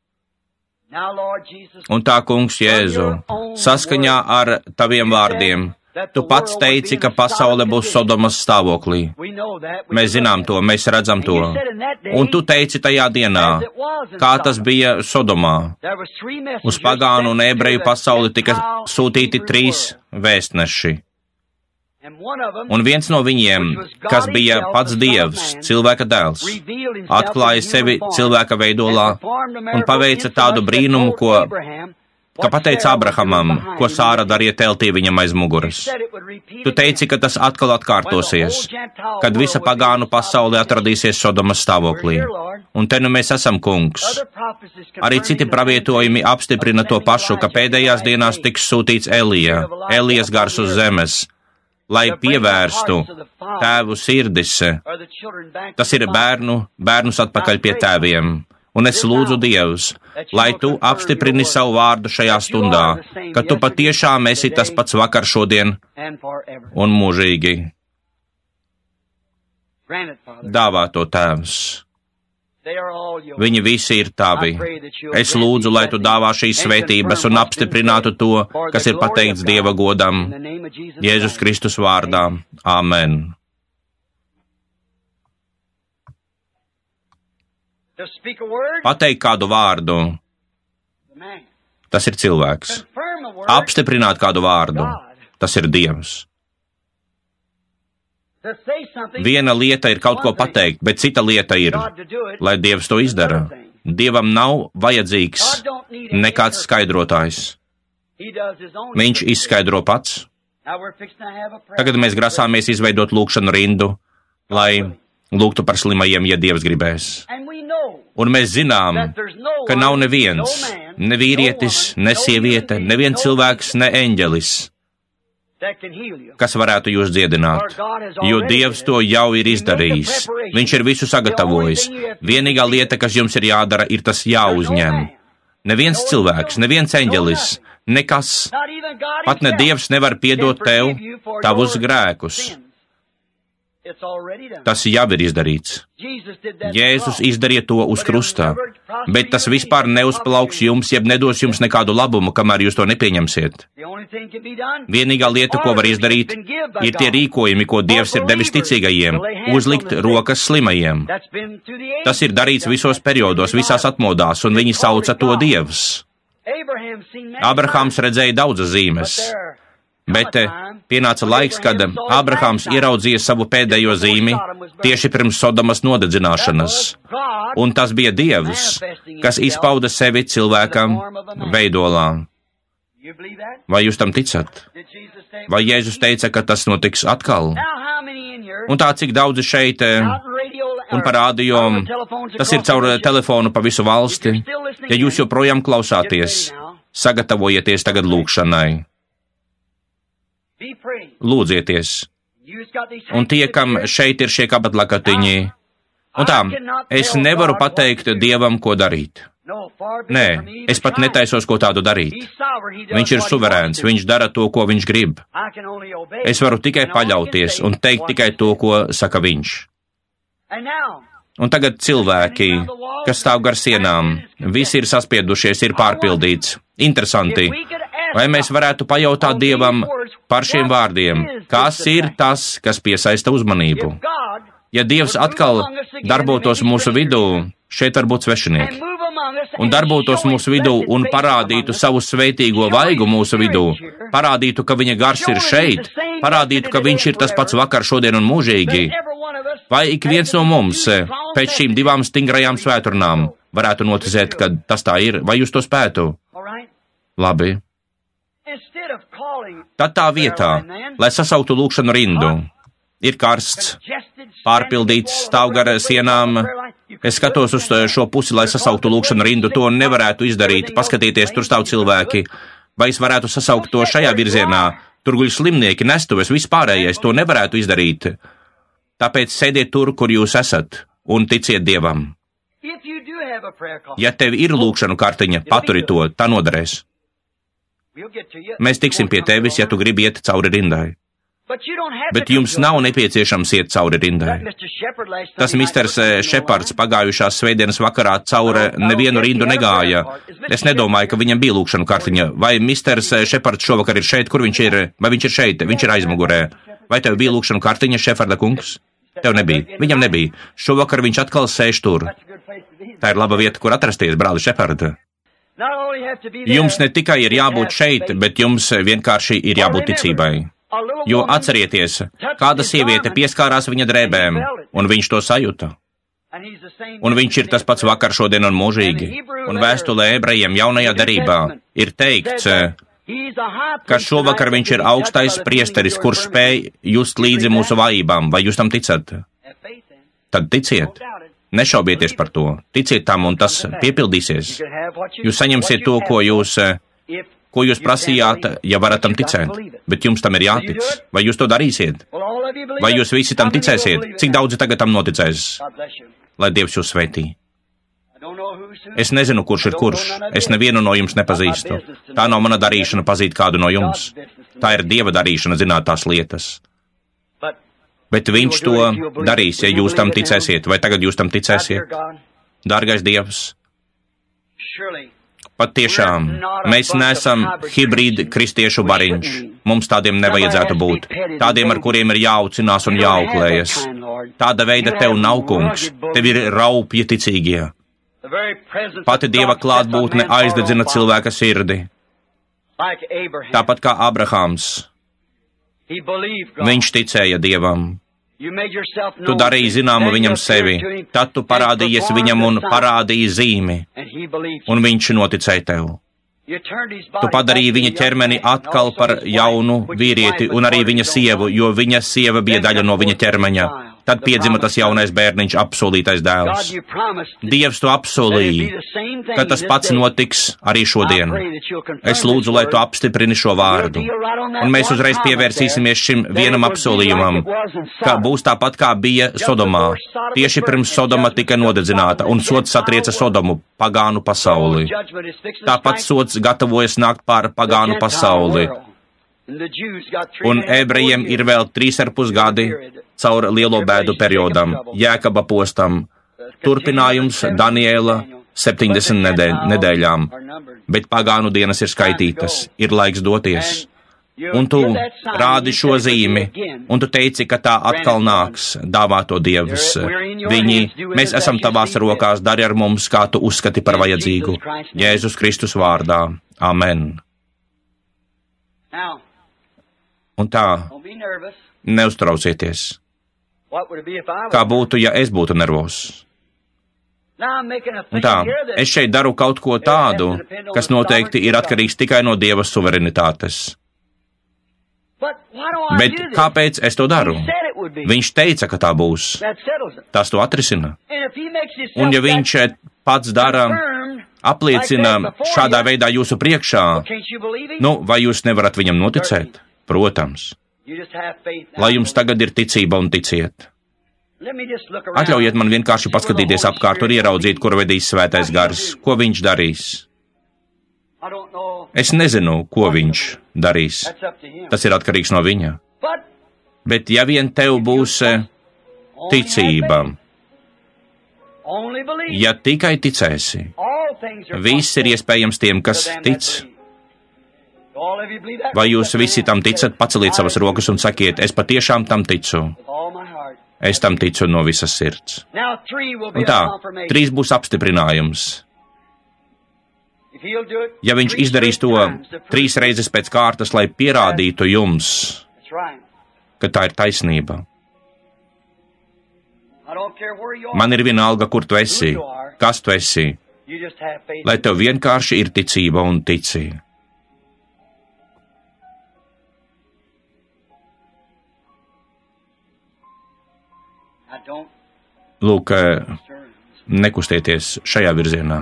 Un tā, Kungs Jēzu, saskaņā ar taviem vārdiem, tu pats teici, ka pasaule būs Sodomas stāvoklī. Mēs zinām to, mēs redzam to. Un tu teici tajā dienā, kā tas bija Sodomā. Uz pagānu un ebreju pasauli tika sūtīti trīs vēstneši. Un viens no viņiem, kas bija pats Dievs, cilvēka dēls, atklāja sevi cilvēka veidolā un paveica tādu brīnumu, ko ka pateica Abrahamam, ko Sāra darīja teltī viņam aiz muguras. Tu teici, ka tas atkal atkārtosies, kad visa pagānu pasaule atradīsies Sodomas stāvoklī. Un te nu mēs esam, Kungs. Arī citi pravietojumi apstiprina to pašu, ka pēdējās dienās tiks sūtīts Elija, Elijas gars uz zemes, lai pievērstu tēvu sirdis, tas ir bērnu, bērnus atpakaļ pie tēviem. Un es lūdzu Dievs, lai tu apstiprini savu vārdu šajā stundā, ka tu patiešām esi tas pats vakar, šodien un mūžīgi. Dāvā to, Tēvs. Viņi visi ir tavi. Es lūdzu, lai tu dāvā šīs svētības un apstiprinātu to, kas ir pateikts Dieva godam, Jēzus Kristus vārdā. Āmen. Pateikt kādu vārdu, tas ir cilvēks. Apstiprināt kādu vārdu, tas ir Dievs. Viena lieta ir kaut ko pateikt, bet cita lieta ir, lai Dievs to izdara. Dievam nav vajadzīgs nekāds skaidrotājs. Viņš izskaidro pats. Tagad mēs grasāmies izveidot lūkšanu rindu, lai lūgtu par slimajiem, ja Dievs gribēs. Un mēs zinām, ka nav neviens, ne vīrietis, ne sieviete, neviens cilvēks, ne eņģelis, kas varētu jūs dziedināt, jo Dievs to jau ir izdarījis. Viņš ir visu sagatavojis. Vienīgā lieta, kas jums ir jādara, ir tas jāuzņem. Neviens cilvēks, neviens eņģelis, nekas, pat ne Dievs nevar piedot tev tavus grēkus. Tas jau ir izdarīts. Jēzus izdarīja to uz krustā, bet tas vispār neuzplauks jums, jeb nedos jums nekādu labumu, kamēr jūs to nepieņemsiet. Vienīgā lieta, ko var izdarīt, ir tie rīkojumi, ko Dievs ir devis ticīgajiem, uzlikt rokas slimajiem. Tas ir darīts visos periodos, visās atmodās, un viņi sauca to Dievs. Abrahams redzēja daudzas zīmes. Bet pienāca laiks, kad Ābrahāms ieraudzīja savu pēdējo zīmi tieši pirms Sodomas nodedzināšanas, un tas bija Dievs, kas izpauda sevi cilvēkam veidolā. Vai jūs tam ticat? Vai Jēzus teica, ka tas notiks atkal? Un tā, cik daudzi šeit un par rādio, tas ir caur telefonu pa visu valsti, ja jūs joprojām klausāties, sagatavojieties tagad lūgšanai. Lūdzieties. Un tie, kam šeit ir šie kabatlakatiņi, un tā, es nevaru pateikt Dievam, ko darīt. Nē, es pat netaisos, ko tādu darīt. Viņš ir suverēns, viņš dara to, ko viņš grib. Es varu tikai paļauties un teikt tikai to, ko saka viņš. Un tagad cilvēki, kas stāv gar sienām, visi ir saspiedušies, ir pārpildīts. Interesanti. Vai mēs varētu pajautāt Dievam par šiem vārdiem, kas ir tas, kas piesaista uzmanību? Ja Dievs atkal darbotos mūsu vidū, šeit var būt svešinieki, un darbotos mūsu vidū un parādītu savu svētīgo vaigu mūsu vidū, parādītu, ka viņa gars ir šeit, parādītu, ka viņš ir tas pats vakar, šodien un mūžīgi, vai ik viens no mums pēc šīm divām stingrajām svēturnām varētu noticēt, ka tas tā ir, vai jūs to spētu? Labi. Tad tā vietā, lai sasauktu lūgšanu rindu, ir karsts, pārpildīts, stāv gar sienām. Es skatos uz šo pusi, lai sasauktu lūgšanu rindu, to nevarētu izdarīt. Paskatieties, tur stāv cilvēki. Vai es varētu sasaukt to šajā virzienā? Tur guļ slimnieki, nestuves, vispārējais, to nevarētu izdarīt. Tāpēc sēdiet tur, kur jūs esat, un ticiet Dievam. Ja tev ir lūgšanu kartiņa, paturi to, tā noderēs. Mēs tiksim pie tevis, ja tu gribi iet cauri rindai. Bet jums nav nepieciešams iet cauri rindai. Tas misters Šepards pagājušās svētdienas vakarā cauri nevienu rindu negāja. Es nedomāju, ka viņam bija lūgšanu kartiņa. Vai misters Šepards šovakar ir šeit, kur viņš ir? Vai viņš ir šeit? Viņš ir aizmugurē. Vai tev bija lūgšanu kartiņa, Šeparda kungs? Tev nebija. Viņam nebija. Šovakar viņš atkal sēž tur. Tā ir laba vieta, kur atrasties, brāli Šeparda. Jums ne tikai ir jābūt šeit, bet jums vienkārši ir jābūt ticībai. Jo atcerieties, kāda sieviete pieskārās viņa drēbēm, un viņš to sajuta. Un viņš ir tas pats vakar, šodien un mūžīgi. Un vēstulē ebrejiem jaunajā derībā ir teikts, ka šovakar viņš ir augstais priesteris, kurš spēj just līdzi mūsu vājībām. Vai jūs tam ticat? Tad ticiet. Nešaubieties par to. Ticiet tam, un tas piepildīsies. Jūs saņemsiet to, ko jūs, ko jūs prasījāt, ja varat tam ticēt. Bet jums tam ir jātic. Vai jūs to darīsiet? Vai jūs visi tam ticēsiet? Cik daudzi tagad tam noticēs? Lai Dievs jūs svētī. Es nezinu, kurš ir kurš. Es nevienu no jums nepazīstu. Tā nav mana darīšana pazīt kādu no jums. Tā ir Dieva darīšana zināt tās lietas. Bet viņš to darīs, ja jūs tam ticēsiet. Vai tagad jūs tam ticēsiet? Dārgais Dievs, patiešām, mēs neesam hibrīdi kristiešu bariņš. Mums tādiem nevajadzētu būt. Tādiem, ar kuriem ir jāucinās un jāauklējas. Tāda veida tev nav, kungs. Tev ir raupji ticīgie. Pati Dieva klātbūtne aizdedzina cilvēka sirdi. Tāpat kā Abrahams. Viņš ticēja Dievam. Tu darīji zināmu viņam sevi, tad tu parādījies viņam un parādīji zīmi, un viņš noticēja tev. Tu padarīji viņa ķermeni atkal par jaunu vīrieti un arī viņa sievu, jo viņa sieva bija daļa no viņa ķermeņa, Tad piedzima tas jaunais bērniņš, apsolītais dēls. Dievs to apsolīja, ka tas pats notiks arī šodien. Es lūdzu, lai tu apstiprini šo vārdu. Un mēs uzreiz pievērsīsimies šim vienam apsolījumam, ka būs tāpat kā bija Sodomā. Tieši pirms Sodoma tika nodedzināta, un sods satrieca Sodomu, pagānu pasauli. Tāpat sods gatavojas nākt pār pagānu pasauli. Un ebrejiem ir vēl trīs ar pus gadi caur lielo bēdu periodam, Jēkaba postam, turpinājums Daniela septiņdesmit nedēļ, nedēļām, bet pagānu dienas ir skaitītas, ir laiks doties. Un tu rādi šo zīmi, un tu teici, ka tā atkal nāks, dāvā to Dievs. Viņi, mēs esam tavās rokās, dari ar mums, kā tu uzskati par vajadzīgu. Jēzus Kristus vārdā. Amen. Un tā, neuztraucieties. Kā būtu, ja es būtu nervos? Un tā, es šeit daru kaut ko tādu, kas noteikti ir atkarīgs tikai no Dieva suverenitātes. Bet kāpēc es to daru? Viņš teica, ka tā būs. Tas to atrisina. Un ja viņš pats dara, apliecina šādā veidā jūsu priekšā, nu, vai jūs nevarat viņam noticēt? Protams. Lai jums tagad ir ticība un ticiet. Atļaujiet man vienkārši paskatīties apkārt un ieraudzīt, kur vedīs svētais gars, ko viņš darīs. Es nezinu, ko viņš darīs. Tas ir atkarīgs no viņa. Bet ja vien tev būs ticība, ja tikai ticēsi, viss ir iespējams tiem, kas tic. Vai jūs visi tam ticat? Paceliet savas rokas un sakiet, es patiešām tam ticu. Es tam ticu no visas sirds. Un tā, trīs būs apstiprinājums. Ja viņš izdarīs to trīs reizes pēc kārtas, lai pierādītu jums, ka tā ir taisnība. Man ir vienalga, kur tu esi, kas tu esi, lai tev vienkārši ir ticība un tici. Lūk, nekustieties šajā virzienā.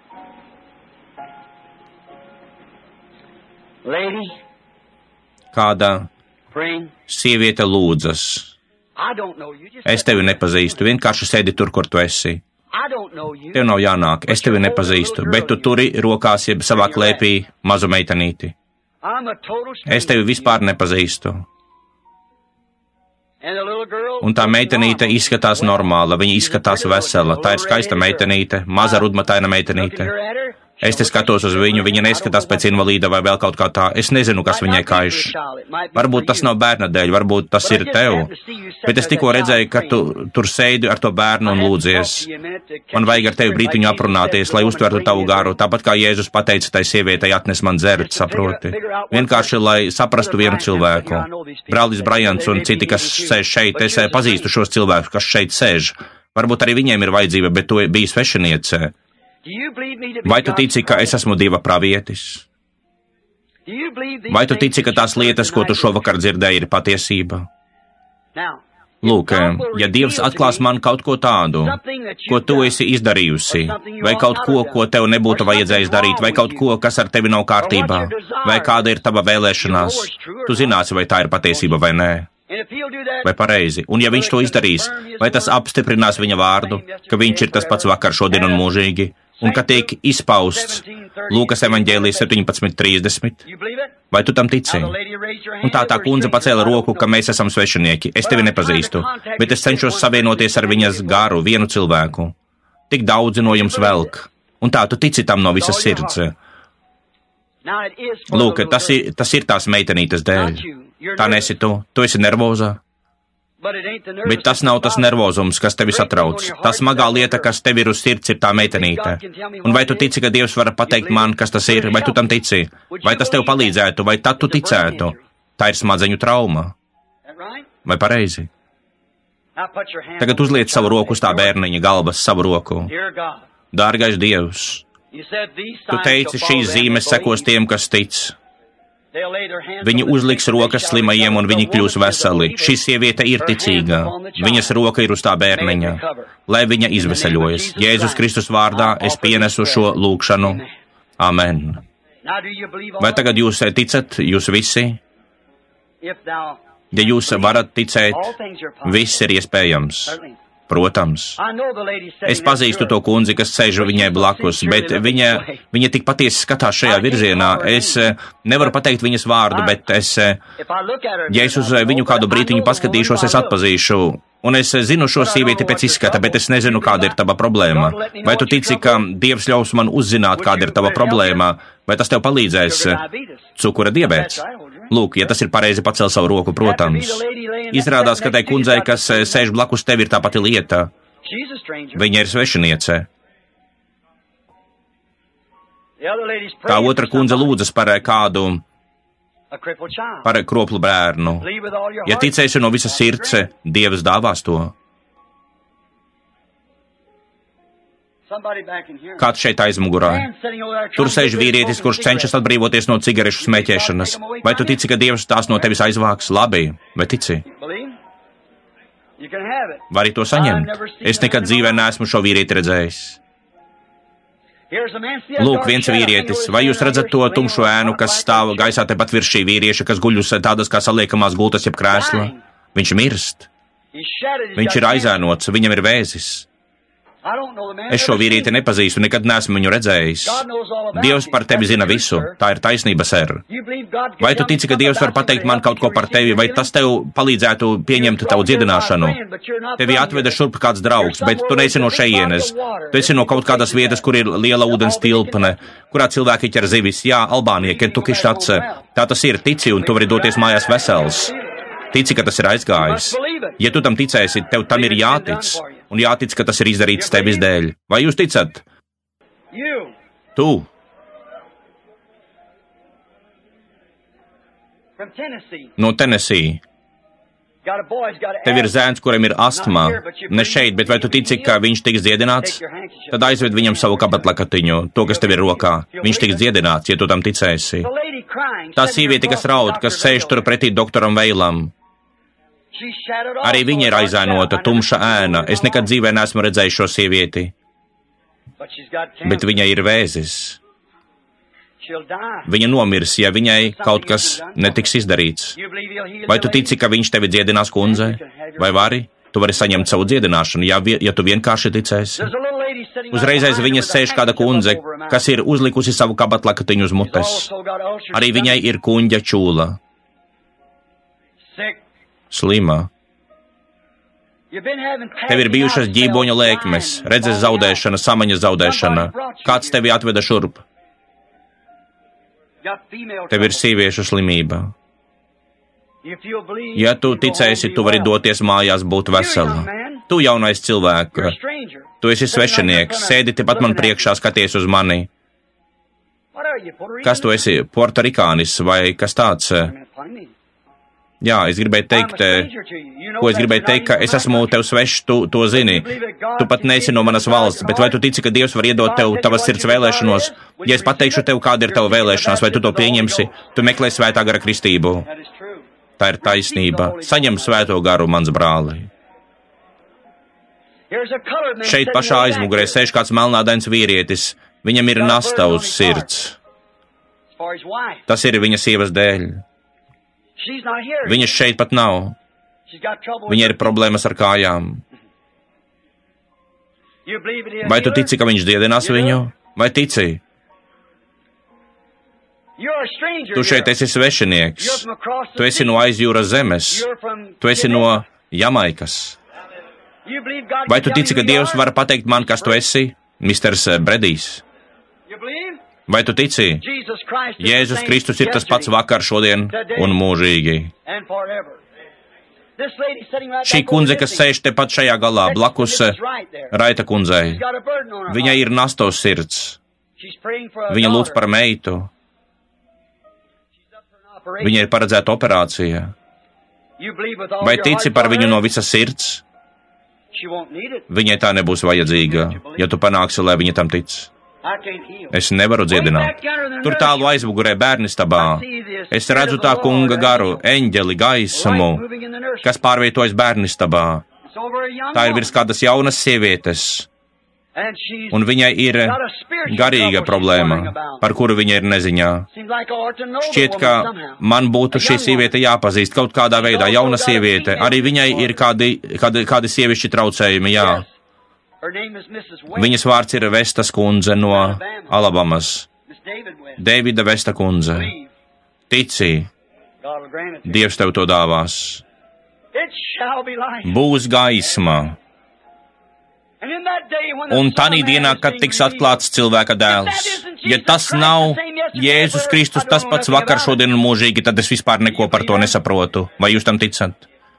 Kāda sieviete lūdzas. Es tevi nepazīstu, vienkārši sēdi tur, kur tu esi. Tev nav jānāk, es tevi nepazīstu, bet tu turi rokās jeb savā klēpī mazu meitenīti. Es tevi vispār nepazīstu. Un tā meitenīte izskatās normāla, viņa izskatās vesela, tā ir skaista meitenīte, maza rudmataina meitenīte. Es te skatos uz viņu, viņa neskatās pēc invalīda vai vēl kaut kā tā, es nezinu, kas viņai kaiš. Varbūt tas nav bērna dēļ, varbūt tas ir tev, bet es tikko redzēju, ka tu tur sēdi ar to bērnu un lūdzies. Man vajag ar tevi brītiņu aprunāties, lai uztvertu tavu garu, tāpat kā Jēzus pateica tai sievietei atnes man dzert, saproti. Vienkārši, lai saprastu vienu cilvēku. Brālis Brajants un citi, kas sēž šeit, es pazīstu šos cilvēkus, kas šeit sēž. Varbūt arī viņiem ir vajadzība, bet tu biji svešiniece. Vai tu tici, ka es esmu Dieva pravietis? Vai tu tici, ka tās lietas, ko tu šovakar dzirdēji, ir patiesība? Lūk, ja Dievs atklās man kaut ko tādu, ko tu esi izdarījusi, vai kaut ko, ko tev nebūtu vajadzējis darīt, vai kaut ko, kas ar tevi nav kārtībā, vai kāda ir tava vēlēšanās, tu zināsi, vai tā ir patiesība vai nē. Vai pareizi? Un ja viņš to izdarīs, vai tas apstiprinās viņa vārdu, ka viņš ir tas pats vakar, šodien un mūžīgi, un ka tiek izpausts Lūkas evaņģēlijas septiņpadsmit trīsdesmit? Vai tu tam tici? Un tā tā kundze pacēla roku, ka mēs esam svešinieki. Es tevi nepazīstu, bet es cenšos savienoties ar viņas garu, vienu cilvēku. Tik daudzi no jums velk. Un tā, tu tici tam no visas sirds. Lūk, tas ir, tas ir tās meitenītes dēļ. Tā nesi tu. Tu esi nervozā. Bet tas nav tas nervozums, kas tevi satrauc. Tā smagā lieta, kas tev ir uz sirds, ir tā meitenīte. Un vai tu tici, ka Dievs var pateikt man, kas tas ir? Vai tu tam tici? Vai tas tev palīdzētu? Vai tad tu ticētu? Tā ir smadzeņu trauma. Vai pareizi? Tagad uzliec savu roku uz tā bērniņa galvas, savu roku. Dārgais Dievs, tu teici, šīs zīmes sekos tiem, kas tic. Viņi uzliks rokas slimajiem un viņi kļūs veseli. Šī sieviete ir ticīga. Viņas roka ir uz tā bērniņa, lai viņa izveseļojas. Jēzus Kristus vārdā es pienesu šo lūgšanu. Amen. Vai tagad jūs ticat, jūs visi? Ja jūs varat ticēt, viss ir iespējams. Protams. Es pazīstu to kundzi, kas sēž viņai blakus, bet viņa, viņa tik patiesi skatās šajā virzienā. Es nevaru pateikt viņas vārdu, bet es, ja es uz viņu kādu brītiņu paskatīšos, es atpazīšu. Un es zinu šo sievieti pēc izskata, bet es nezinu, kāda ir tava problēma. Vai tu tici, ka Dievs ļaus man uzzināt, kāda ir tava problēma? Vai tas tev palīdzēs? Cukura diabēts. Lūk, ja tas ir pareizi, pacel savu roku, protams. Izrādās, ka tai kundzei, kas sēž blakus tev, ir tā pati lieta. Viņa ir svešiniece. Tā otra kundze lūdzas par kādu, par kroplu bērnu. Ja ticēsi no visas sirds, Dievs dāvās to. Kāds šeit aizmugurā? Tur sēž vīrietis, kurš cenšas atbrīvoties no cigarešu smēķēšanas. Vai tu tici, ka Dievs tās no tevis aizvāks? Labi, vai tici? Vari to saņemt? Es nekad dzīvē neesmu šo vīrieti redzējis. Lūk, viens vīrietis. Vai jūs redzat to tumšo ēnu, kas stāv gaisā tepat virs šī vīrieša, kas guļ uz tādas kā saliekamās gultas jeb krēsla? Viņš mirst. Viņš ir aizēnots, viņam ir vēzis. Es šo vīrieti nepazīstu, nekad neesmu viņu redzējis. Dievs par tevi zina visu, tā ir taisnība, ser. Vai tu tici, ka Dievs var pateikt man kaut ko par tevi, vai tas tev palīdzētu pieņemt tavu dziedināšanu? Tevi atveda šurp kāds draugs, bet tu neesi no šejienes. Tu esi no kaut kādas vietas, kur ir liela ūdens tilpne, kurā cilvēki ķer zivis. Jā, Albānija, Kentukištats. Tā tas ir, tici, un tu vari doties mājās vesels. Tici, ka tas ir aizgājis. Ja tu tam ticēsi, tev tam ir jātic. Un jātic, ka tas ir izdarīts tevis dēļ. Vai jūs ticat? Tu. No Tennessee. Tev ir zēns, kuram ir astma. Ne šeit, bet vai tu tici, ka viņš tiks dziedināts? Tad aizved viņam savu kabatlakatiņu, to, kas tev ir rokā. Viņš tiks dziedināts, ja tu tam ticēsi. Tā sieviete, kas raud, kas sēž tur pretī doktoram Veilam. Arī viņa ir aizēnota, tumša ēna. Es nekad dzīvē neesmu redzējis šo sievieti. Bet viņai ir vēzis. Viņa nomirs, ja viņai kaut kas netiks izdarīts. Vai tu tici, ka viņš tevi dziedinās, kundze? Vai vari? Tu vari saņemt savu dziedināšanu, ja, ja tu vienkārši ticēsi. Uzreiz aiz viņas sēž kāda kundze, kas ir uzlikusi savu kabatlakatiņu uz mutes. Arī viņai ir kuņģa čūla. Slima. Tev ir bijušas ģīboņa lēkmes, redzes zaudēšana, samaņas zaudēšana. Kāds tevi atveda šurp? Tev ir sieviešu slimība. Ja tu ticēsi, tu vari doties mājās būt vesela. Tu jaunais cilvēks. Tu esi svešinieks, sēdi tepat man priekšā, skaties uz mani. Kas tu esi, portorikānis vai kas tāds? Jā, es gribēju teikt, ko es gribēju teikt, ka es esmu tev svešs, tu to zini. Tu pat neesi no manas valsts, bet vai tu tici, ka Dievs var iedot tev tavas sirds vēlēšanos? Ja es pateikšu tev, kāda ir tava vēlēšanās, vai tu to pieņemsi, tu meklē svētā gara kristību. Tā ir taisnība. Saņem svēto garu, mans brāli. Šeit pašā aizmugurē sēž kāds melnādains vīrietis. Viņam ir nasta uz sirds. Tas ir viņa sievas dēļ. Viņas šeit pat nav. Viņa ir problēmas ar kājām. Vai tu tici, ka viņš dziedinās viņu? Vai tici? Tu šeit esi svešinieks. Tu esi no aizjūras zemes. Tu esi no Jamaikas. Vai tu tici, ka Dievs var pateikt man, kas tu esi? misters Bredijs. Vai tu tici? Jēzus Kristus ir tas pats vakar, šodien un mūžīgi. Šī kundze, kas sēž tepat šajā galā, blakus Raita kundzei, viņai ir nastos sirds. Viņa lūdz par meitu. Viņai ir paredzēta operācija. Vai tici par viņu no visas sirds? Viņai tā nebūs vajadzīga, ja tu panāksi, lai viņa tam tic. Es nevaru dziedināt. Tur tālu aizmugurē bērnistabā. Es redzu tā kunga garu, eņģeli, gaismu, kas pārvietojas bērnistabā. Tā ir virs kādas jaunas sievietes, un viņai ir garīga problēma, par kuru viņa ir neziņā. Šķiet, ka man būtu šī sieviete jāpazīst kaut kādā veidā, jauna sieviete. Arī viņai ir kādi, kādi, kādi sievišķi traucējumi, jā. Viņas vārds ir Vestas kundze no Alabamas. Davida Vesta kundze. Tici, Dievs tev to dāvās. Būs gaisma. Un tanī dienā, kad tiks atklāts cilvēka dēls, ja tas nav Jēzus Kristus tas pats vakar, šodien un mūžīgi, tad es vispār neko par to nesaprotu. Vai jūs tam ticat?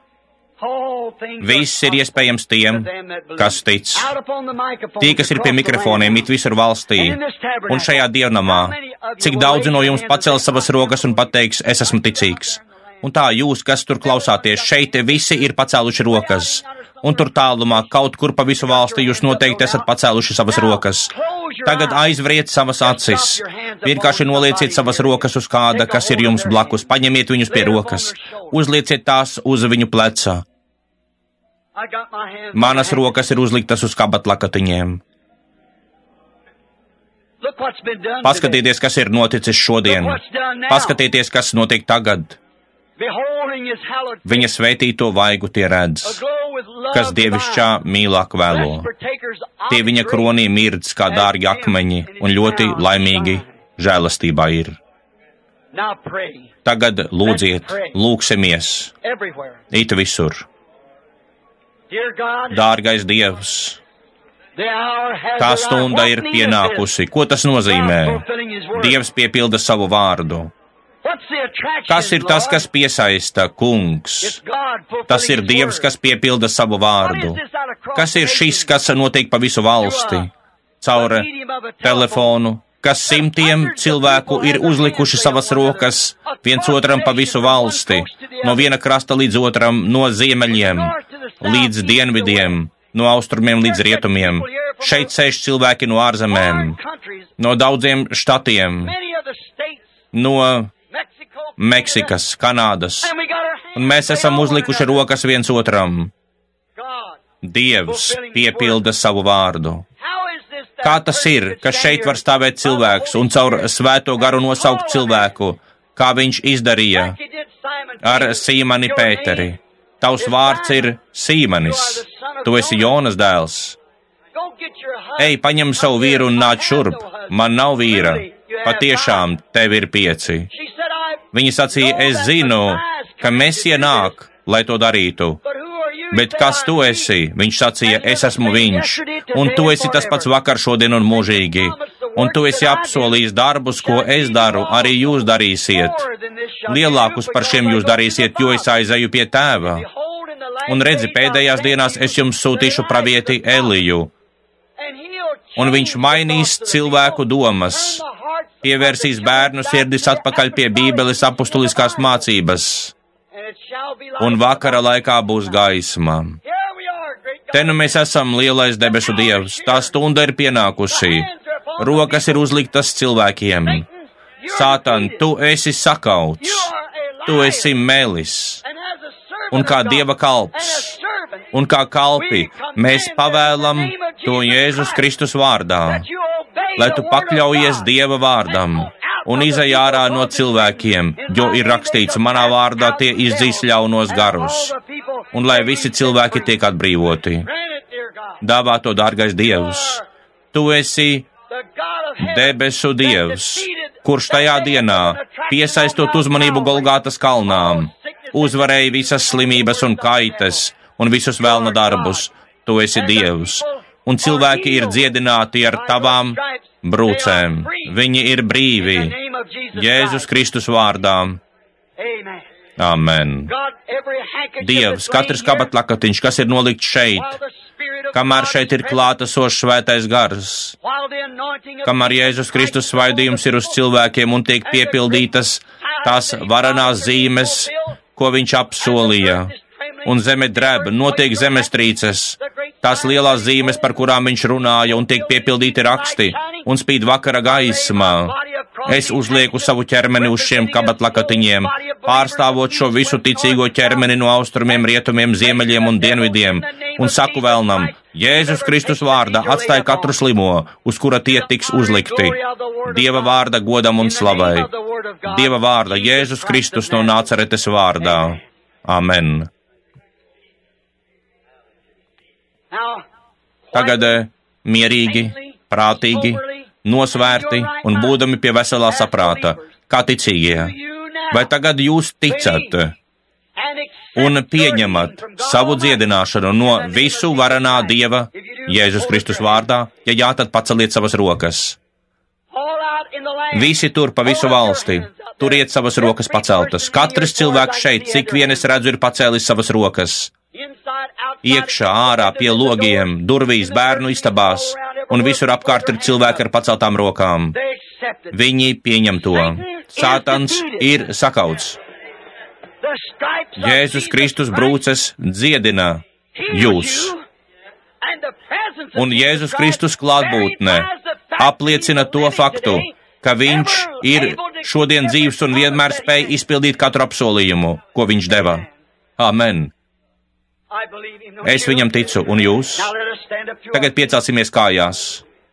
Viss ir iespējams tiem, kas tic. Tie, kas ir pie mikrofoniem, it visur valstī. Un šajā dievnamā, cik daudzi no jums pacels savas rokas un pateiks, es esmu ticīgs. Un tā jūs, kas tur klausāties, šeit visi ir pacēluši rokas. Un tur tālumā, kaut kur pa visu valsti, jūs noteikti esat pacēluši savas rokas. Tagad aizvriet savas acis. Vienkārši nolieciet savas rokas uz kāda, kas ir jums blakus. Paņemiet viņus pie rokas. Uzlieciet tās uz viņu pleca. Manas rokas ir uzliktas uz kabatlakatiņiem. Paskatieties, kas ir noticis šodien. Paskatieties, kas notiek tagad. Viņa svētīto vaigu tie redz, kas dievišķā mīlāk vēlo. Tie viņa kronī mirdz kā dārgi akmeņi un ļoti laimīgi žēlastībā ir. Tagad lūdziet, lūksimies, it visur. Dārgais Dievs, tā stunda ir pienākusi. Ko tas nozīmē? Dievs piepilda savu vārdu. Kas ir tas, kas piesaista, kungs? Tas ir Dievs, kas piepilda savu vārdu. Kas ir šis, kas notiek pa visu valsti? Caur telefonu, kas simtiem cilvēku ir uzlikuši savas rokas viens otram pa visu valsti, no viena krasta līdz otram, no ziemeļiem līdz dienvidiem, no austrumiem līdz rietumiem. Šeit sēž cilvēki no ārzemēm, no daudziem štatiem, no Meksikas, Kanādas, un mēs esam uzlikuši rokas viens otram. Dievs piepilda savu vārdu. Kā tas ir, ka šeit var stāvēt cilvēks un caur svēto garu nosaukt cilvēku, kā viņš izdarīja ar Sīmani Pēteri? Tavs vārds ir Sīmanis, tu esi Jonas dēls. Ej, paņem savu vīru un nāc šurp, man nav vīra, patiešām tev ir pieci. Viņa sacīja, es zinu, ka Mesija nāk, lai to darītu. Bet kas tu esi? Viņš sacīja, es esmu viņš, un tu esi tas pats vakar, šodien un mūžīgi. Un tu esi apsolījis darbus, ko es daru, arī jūs darīsiet. Lielākus par šiem jūs darīsiet, jo es aizeju pie tēva. Un redzi, pēdējās dienās es jums sūtīšu pravieti Eliju. Un viņš mainīs cilvēku domas, pievērsīs bērnu sirdis atpakaļ pie Bībeles apustuliskās mācības. Un vakara laikā būs gaisma. Te nu mēs esam, lielais debesu Dievs, tā stunda ir pienākusi. Rokas ir uzliktas cilvēkiem. Sātan, tu esi sakauts, tu esi melis. Un kā Dieva kalps, un kā kalpi, mēs pavēlam to Jēzus Kristus vārdā, lai tu pakļaujies Dieva vārdam un izej ārā no cilvēkiem, jo ir rakstīts, manā vārdā tie izdzīs ļaunos garus, un lai visi cilvēki tiek atbrīvoti. Dāvā to, dārgais Dievs. Tu esi debesu Dievs, kurš tajā dienā, piesaistot uzmanību Golgātas kalnām, uzvarēja visas slimības un kaites un visus vēlna darbus. Tu esi Dievs, un cilvēki ir dziedināti ar tavām brūcēm. Viņi ir brīvi. Jēzus Kristus vārdā. Amen. Dievs, katrs kabatlakatiņš, kas ir nolikts šeit, kamēr šeit ir klātesošs svētais gars, kamēr Jēzus Kristus svaidījums ir uz cilvēkiem un tiek piepildītas tās varanās zīmes, ko viņš apsolīja, un zeme dreb, notiek zemestrīces, tās lielās zīmes, par kurām viņš runāja, un tiek piepildīti raksti, un spīd vakara gaismā. Es uzlieku savu ķermeni uz šiem kabatlakatiņiem, pārstāvot šo visu ticīgo ķermeni no austrumiem, rietumiem, ziemeļiem un dienvidiem, un saku vēlnam, Jēzus Kristus vārdā atstāj katru slimo, uz kura tie tiks uzlikti. Dieva vārda godam un slavai. Dieva vārda Jēzus Kristus no Nācaretes vārdā. Amen. Tagad mierīgi, prātīgi, nosvērti un būdami pie veselā saprāta, kā ticīgie. Vai tagad jūs ticat un pieņemat savu dziedināšanu no visu varenā Dieva Jēzus Kristus vārdā? Ja jā, tad paceliet savas rokas. Visi tur pa visu valsti, turiet savas rokas paceltas. Katrs cilvēks šeit, cik vien es redzu, ir pacēlis savas rokas. Iekšā, ārā, pie logiem, durvīs, bērnu istabās, un visur apkārt ir cilvēki ar paceltām rokām. Viņi pieņem to. Sātans ir sakauts. Jēzus Kristus brūces dziedina jūs. Un Jēzus Kristus klātbūtne apliecina to faktu, ka viņš ir šodien dzīvs un vienmēr spēj izpildīt katru apsolījumu, ko viņš deva. Amen. Es viņam ticu, un jūs? Tagad piecelsimies kājās.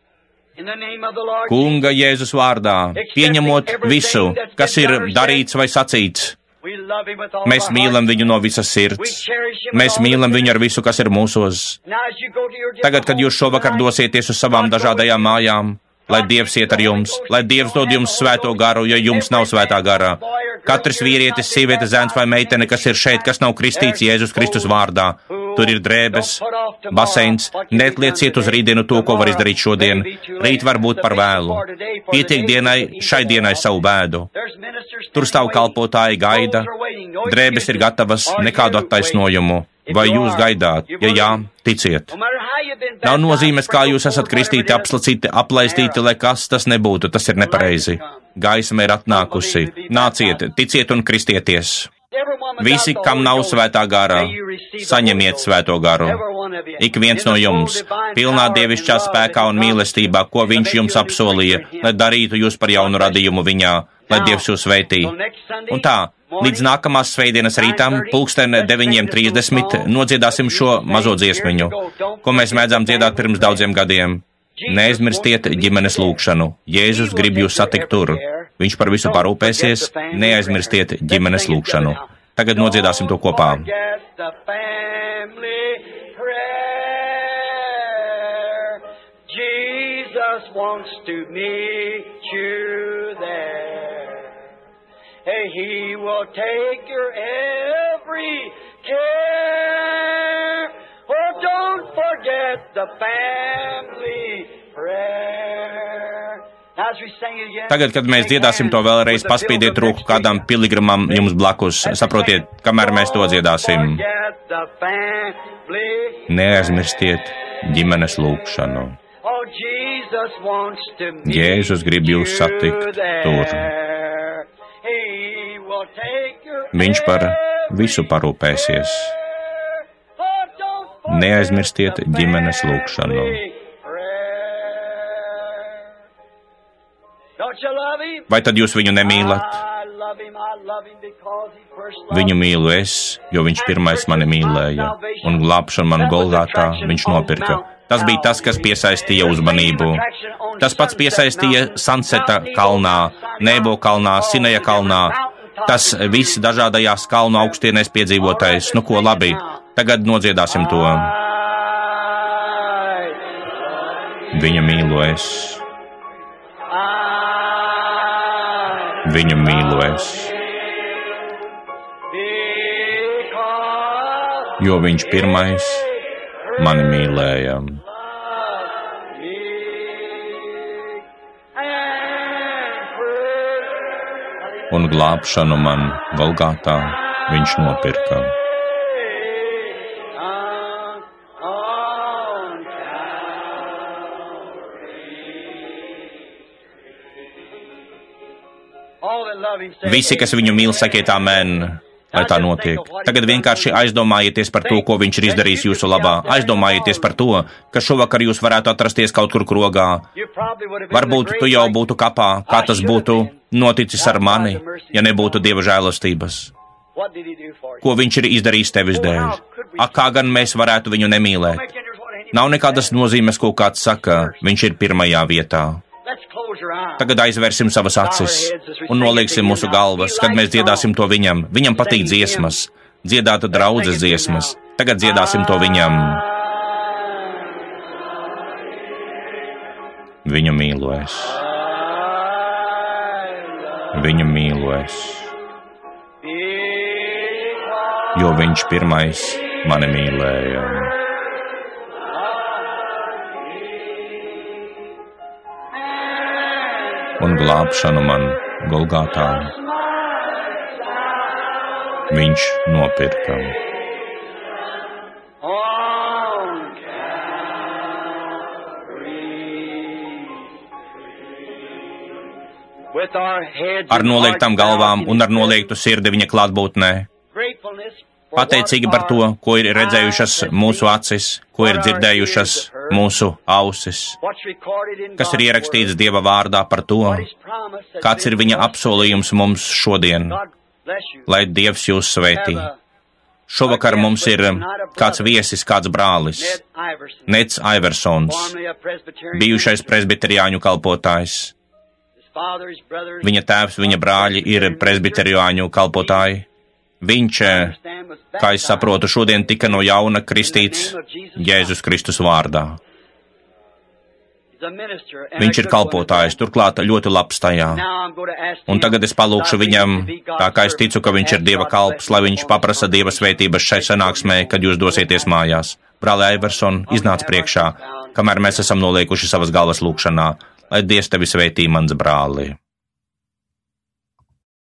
Kunga Jēzus vārdā, pieņemot visu, kas ir darīts vai sacīts. Mēs mīlam viņu no visas sirds. Mēs mīlam viņu ar visu, kas ir mūsos. Tagad, kad jūs šovakar dosieties uz savām dažādajām mājām, lai Dievs iet ar jums, lai Dievs dod jums svēto garu, ja jums nav svētā gara. Katrs vīrietis, sieviete, zēns vai meitene, kas ir šeit, kas nav kristīts Jēzus Kristus vārdā. Tur ir drēbes, baseins, neatlieciet uz rītdienu to, ko var izdarīt šodien. Rīt var būt par vēlu. Pietiek dienai, šai dienai savu bēdu. Tur stāv kalpotāji, gaida. Drēbes ir gatavas, nekādu attaisnojumu. Vai jūs gaidāt? Ja jā, ticiet. Nav nozīmes, kā jūs esat kristīti, apslacīti, aplaistīti, lai kas tas nebūtu, tas ir nepareizi. Gaisma ir atnākusi. Nāciet, ticiet un kristieties. Visi, kam nav svētā gara, saņemiet svēto garu. Ik viens no jums, pilnā dievišķā spēkā un mīlestībā, ko viņš jums apsolīja, lai darītu jūs par jaunu radījumu viņā, lai Dievs jūs svētī. Un tā, līdz nākamās svētdienas rītam, pulksten deviņiem trīsdesmit, nodziedāsim šo mazo dziesmiņu, ko mēs mēdzām dziedāt pirms daudziem gadiem. Neaizmirstiet ģimenes lūgšanu. Jēzus grib jūs satikt tur. Viņš par visu parūpēsies. Neaizmirstiet ģimenes lūgšanu. Tagad nodziedāsim to kopā. Jesus wants to meet you there. He will take your every care. Oh, don't forget the family prayer. Tagad, kad mēs dziedāsim to vēlreiz, paspīdiet roku kādam piligrimam jums blakus. Saprotiet, kamēr mēs to dziedāsim. Neaizmirstiet ģimenes lūgšanu. Jēzus grib jūs satikt tur. Viņš par visu parūpēsies. Neaizmirstiet ģimenes lūgšanu. Vai tad jūs viņu nemīlat? Viņu mīlu es, jo viņš pirmais mani mīlēja, un glābšanu man Golgātā viņš nopirka. Tas bija tas, kas piesaistīja uzmanību. Tas pats piesaistīja Sanseta kalnā, Nebo kalnā, Sineja kalnā. Tas viss dažādajās kalnu augstienēs piedzīvotais. Nu ko, labi, tagad nodziedāsim to. Viņa mīlu es. Viņu mīlu es. Jo viņš pirmais mani mīlēja. Un glābšanu man Golgātā viņš nopirka. Visi, kas viņu mīl, sakiet amen. lai tā notiek. Tagad vienkārši aizdomājieties par to, ko viņš ir izdarījis jūsu labā. Aizdomājieties par to, ka šovakar jūs varētu atrasties kaut kur krogā. Varbūt tu jau būtu kapā, kā tas būtu noticis ar mani, ja nebūtu Dieva žēlastības. Ko viņš ir izdarījis tevis dēļ? Ak, kā gan mēs varētu viņu nemīlēt? Nav nekādas nozīmes, ko kāds saka, viņš ir pirmajā vietā. Tagad aizvērsim savas acis un nolieksim mūsu galvas, kad mēs dziedāsim to viņam. Viņam patīk dziesmas, dziedāt draudzes dziesmas. Tagad dziedāsim to viņam. Viņu mīlu es. Viņu mīlu es. Jo viņš pirmais mani mīlēja. Un glābšanu man Golgātā viņš nopirka. Ar noliektām galvām un ar noliektu sirdi viņa klātbūtnē. Pateicīgi par to, ko ir redzējušas mūsu acis, ko ir dzirdējušas mūsu ausis, kas ir ierakstīts Dieva vārdā par to, kāds ir viņa apsolījums mums šodien, lai Dievs jūs svētī. Šovakar mums ir kāds viesis, kāds brālis, Nets Iversons, bijušais presbiteriāņu kalpotājs. Viņa tēvs, viņa brāļi ir presbiteriāņu kalpotāji. Viņš, kā es saprotu, šodien tika no jauna kristīts Jēzus Kristus vārdā. Viņš ir kalpotājs, turklāt ļoti labs tajā. Un tagad es palūkšu viņam, tā kā es ticu, ka viņš ir Dieva kalps, lai viņš paprasa Dieva svētības šai sanāksmē, kad jūs dosieties mājās. Brāli Iverson, iznāc priekšā, kamēr mēs esam noliekuši savas galvas lūkšanā, lai Dievs tevi svētī, mans brāli.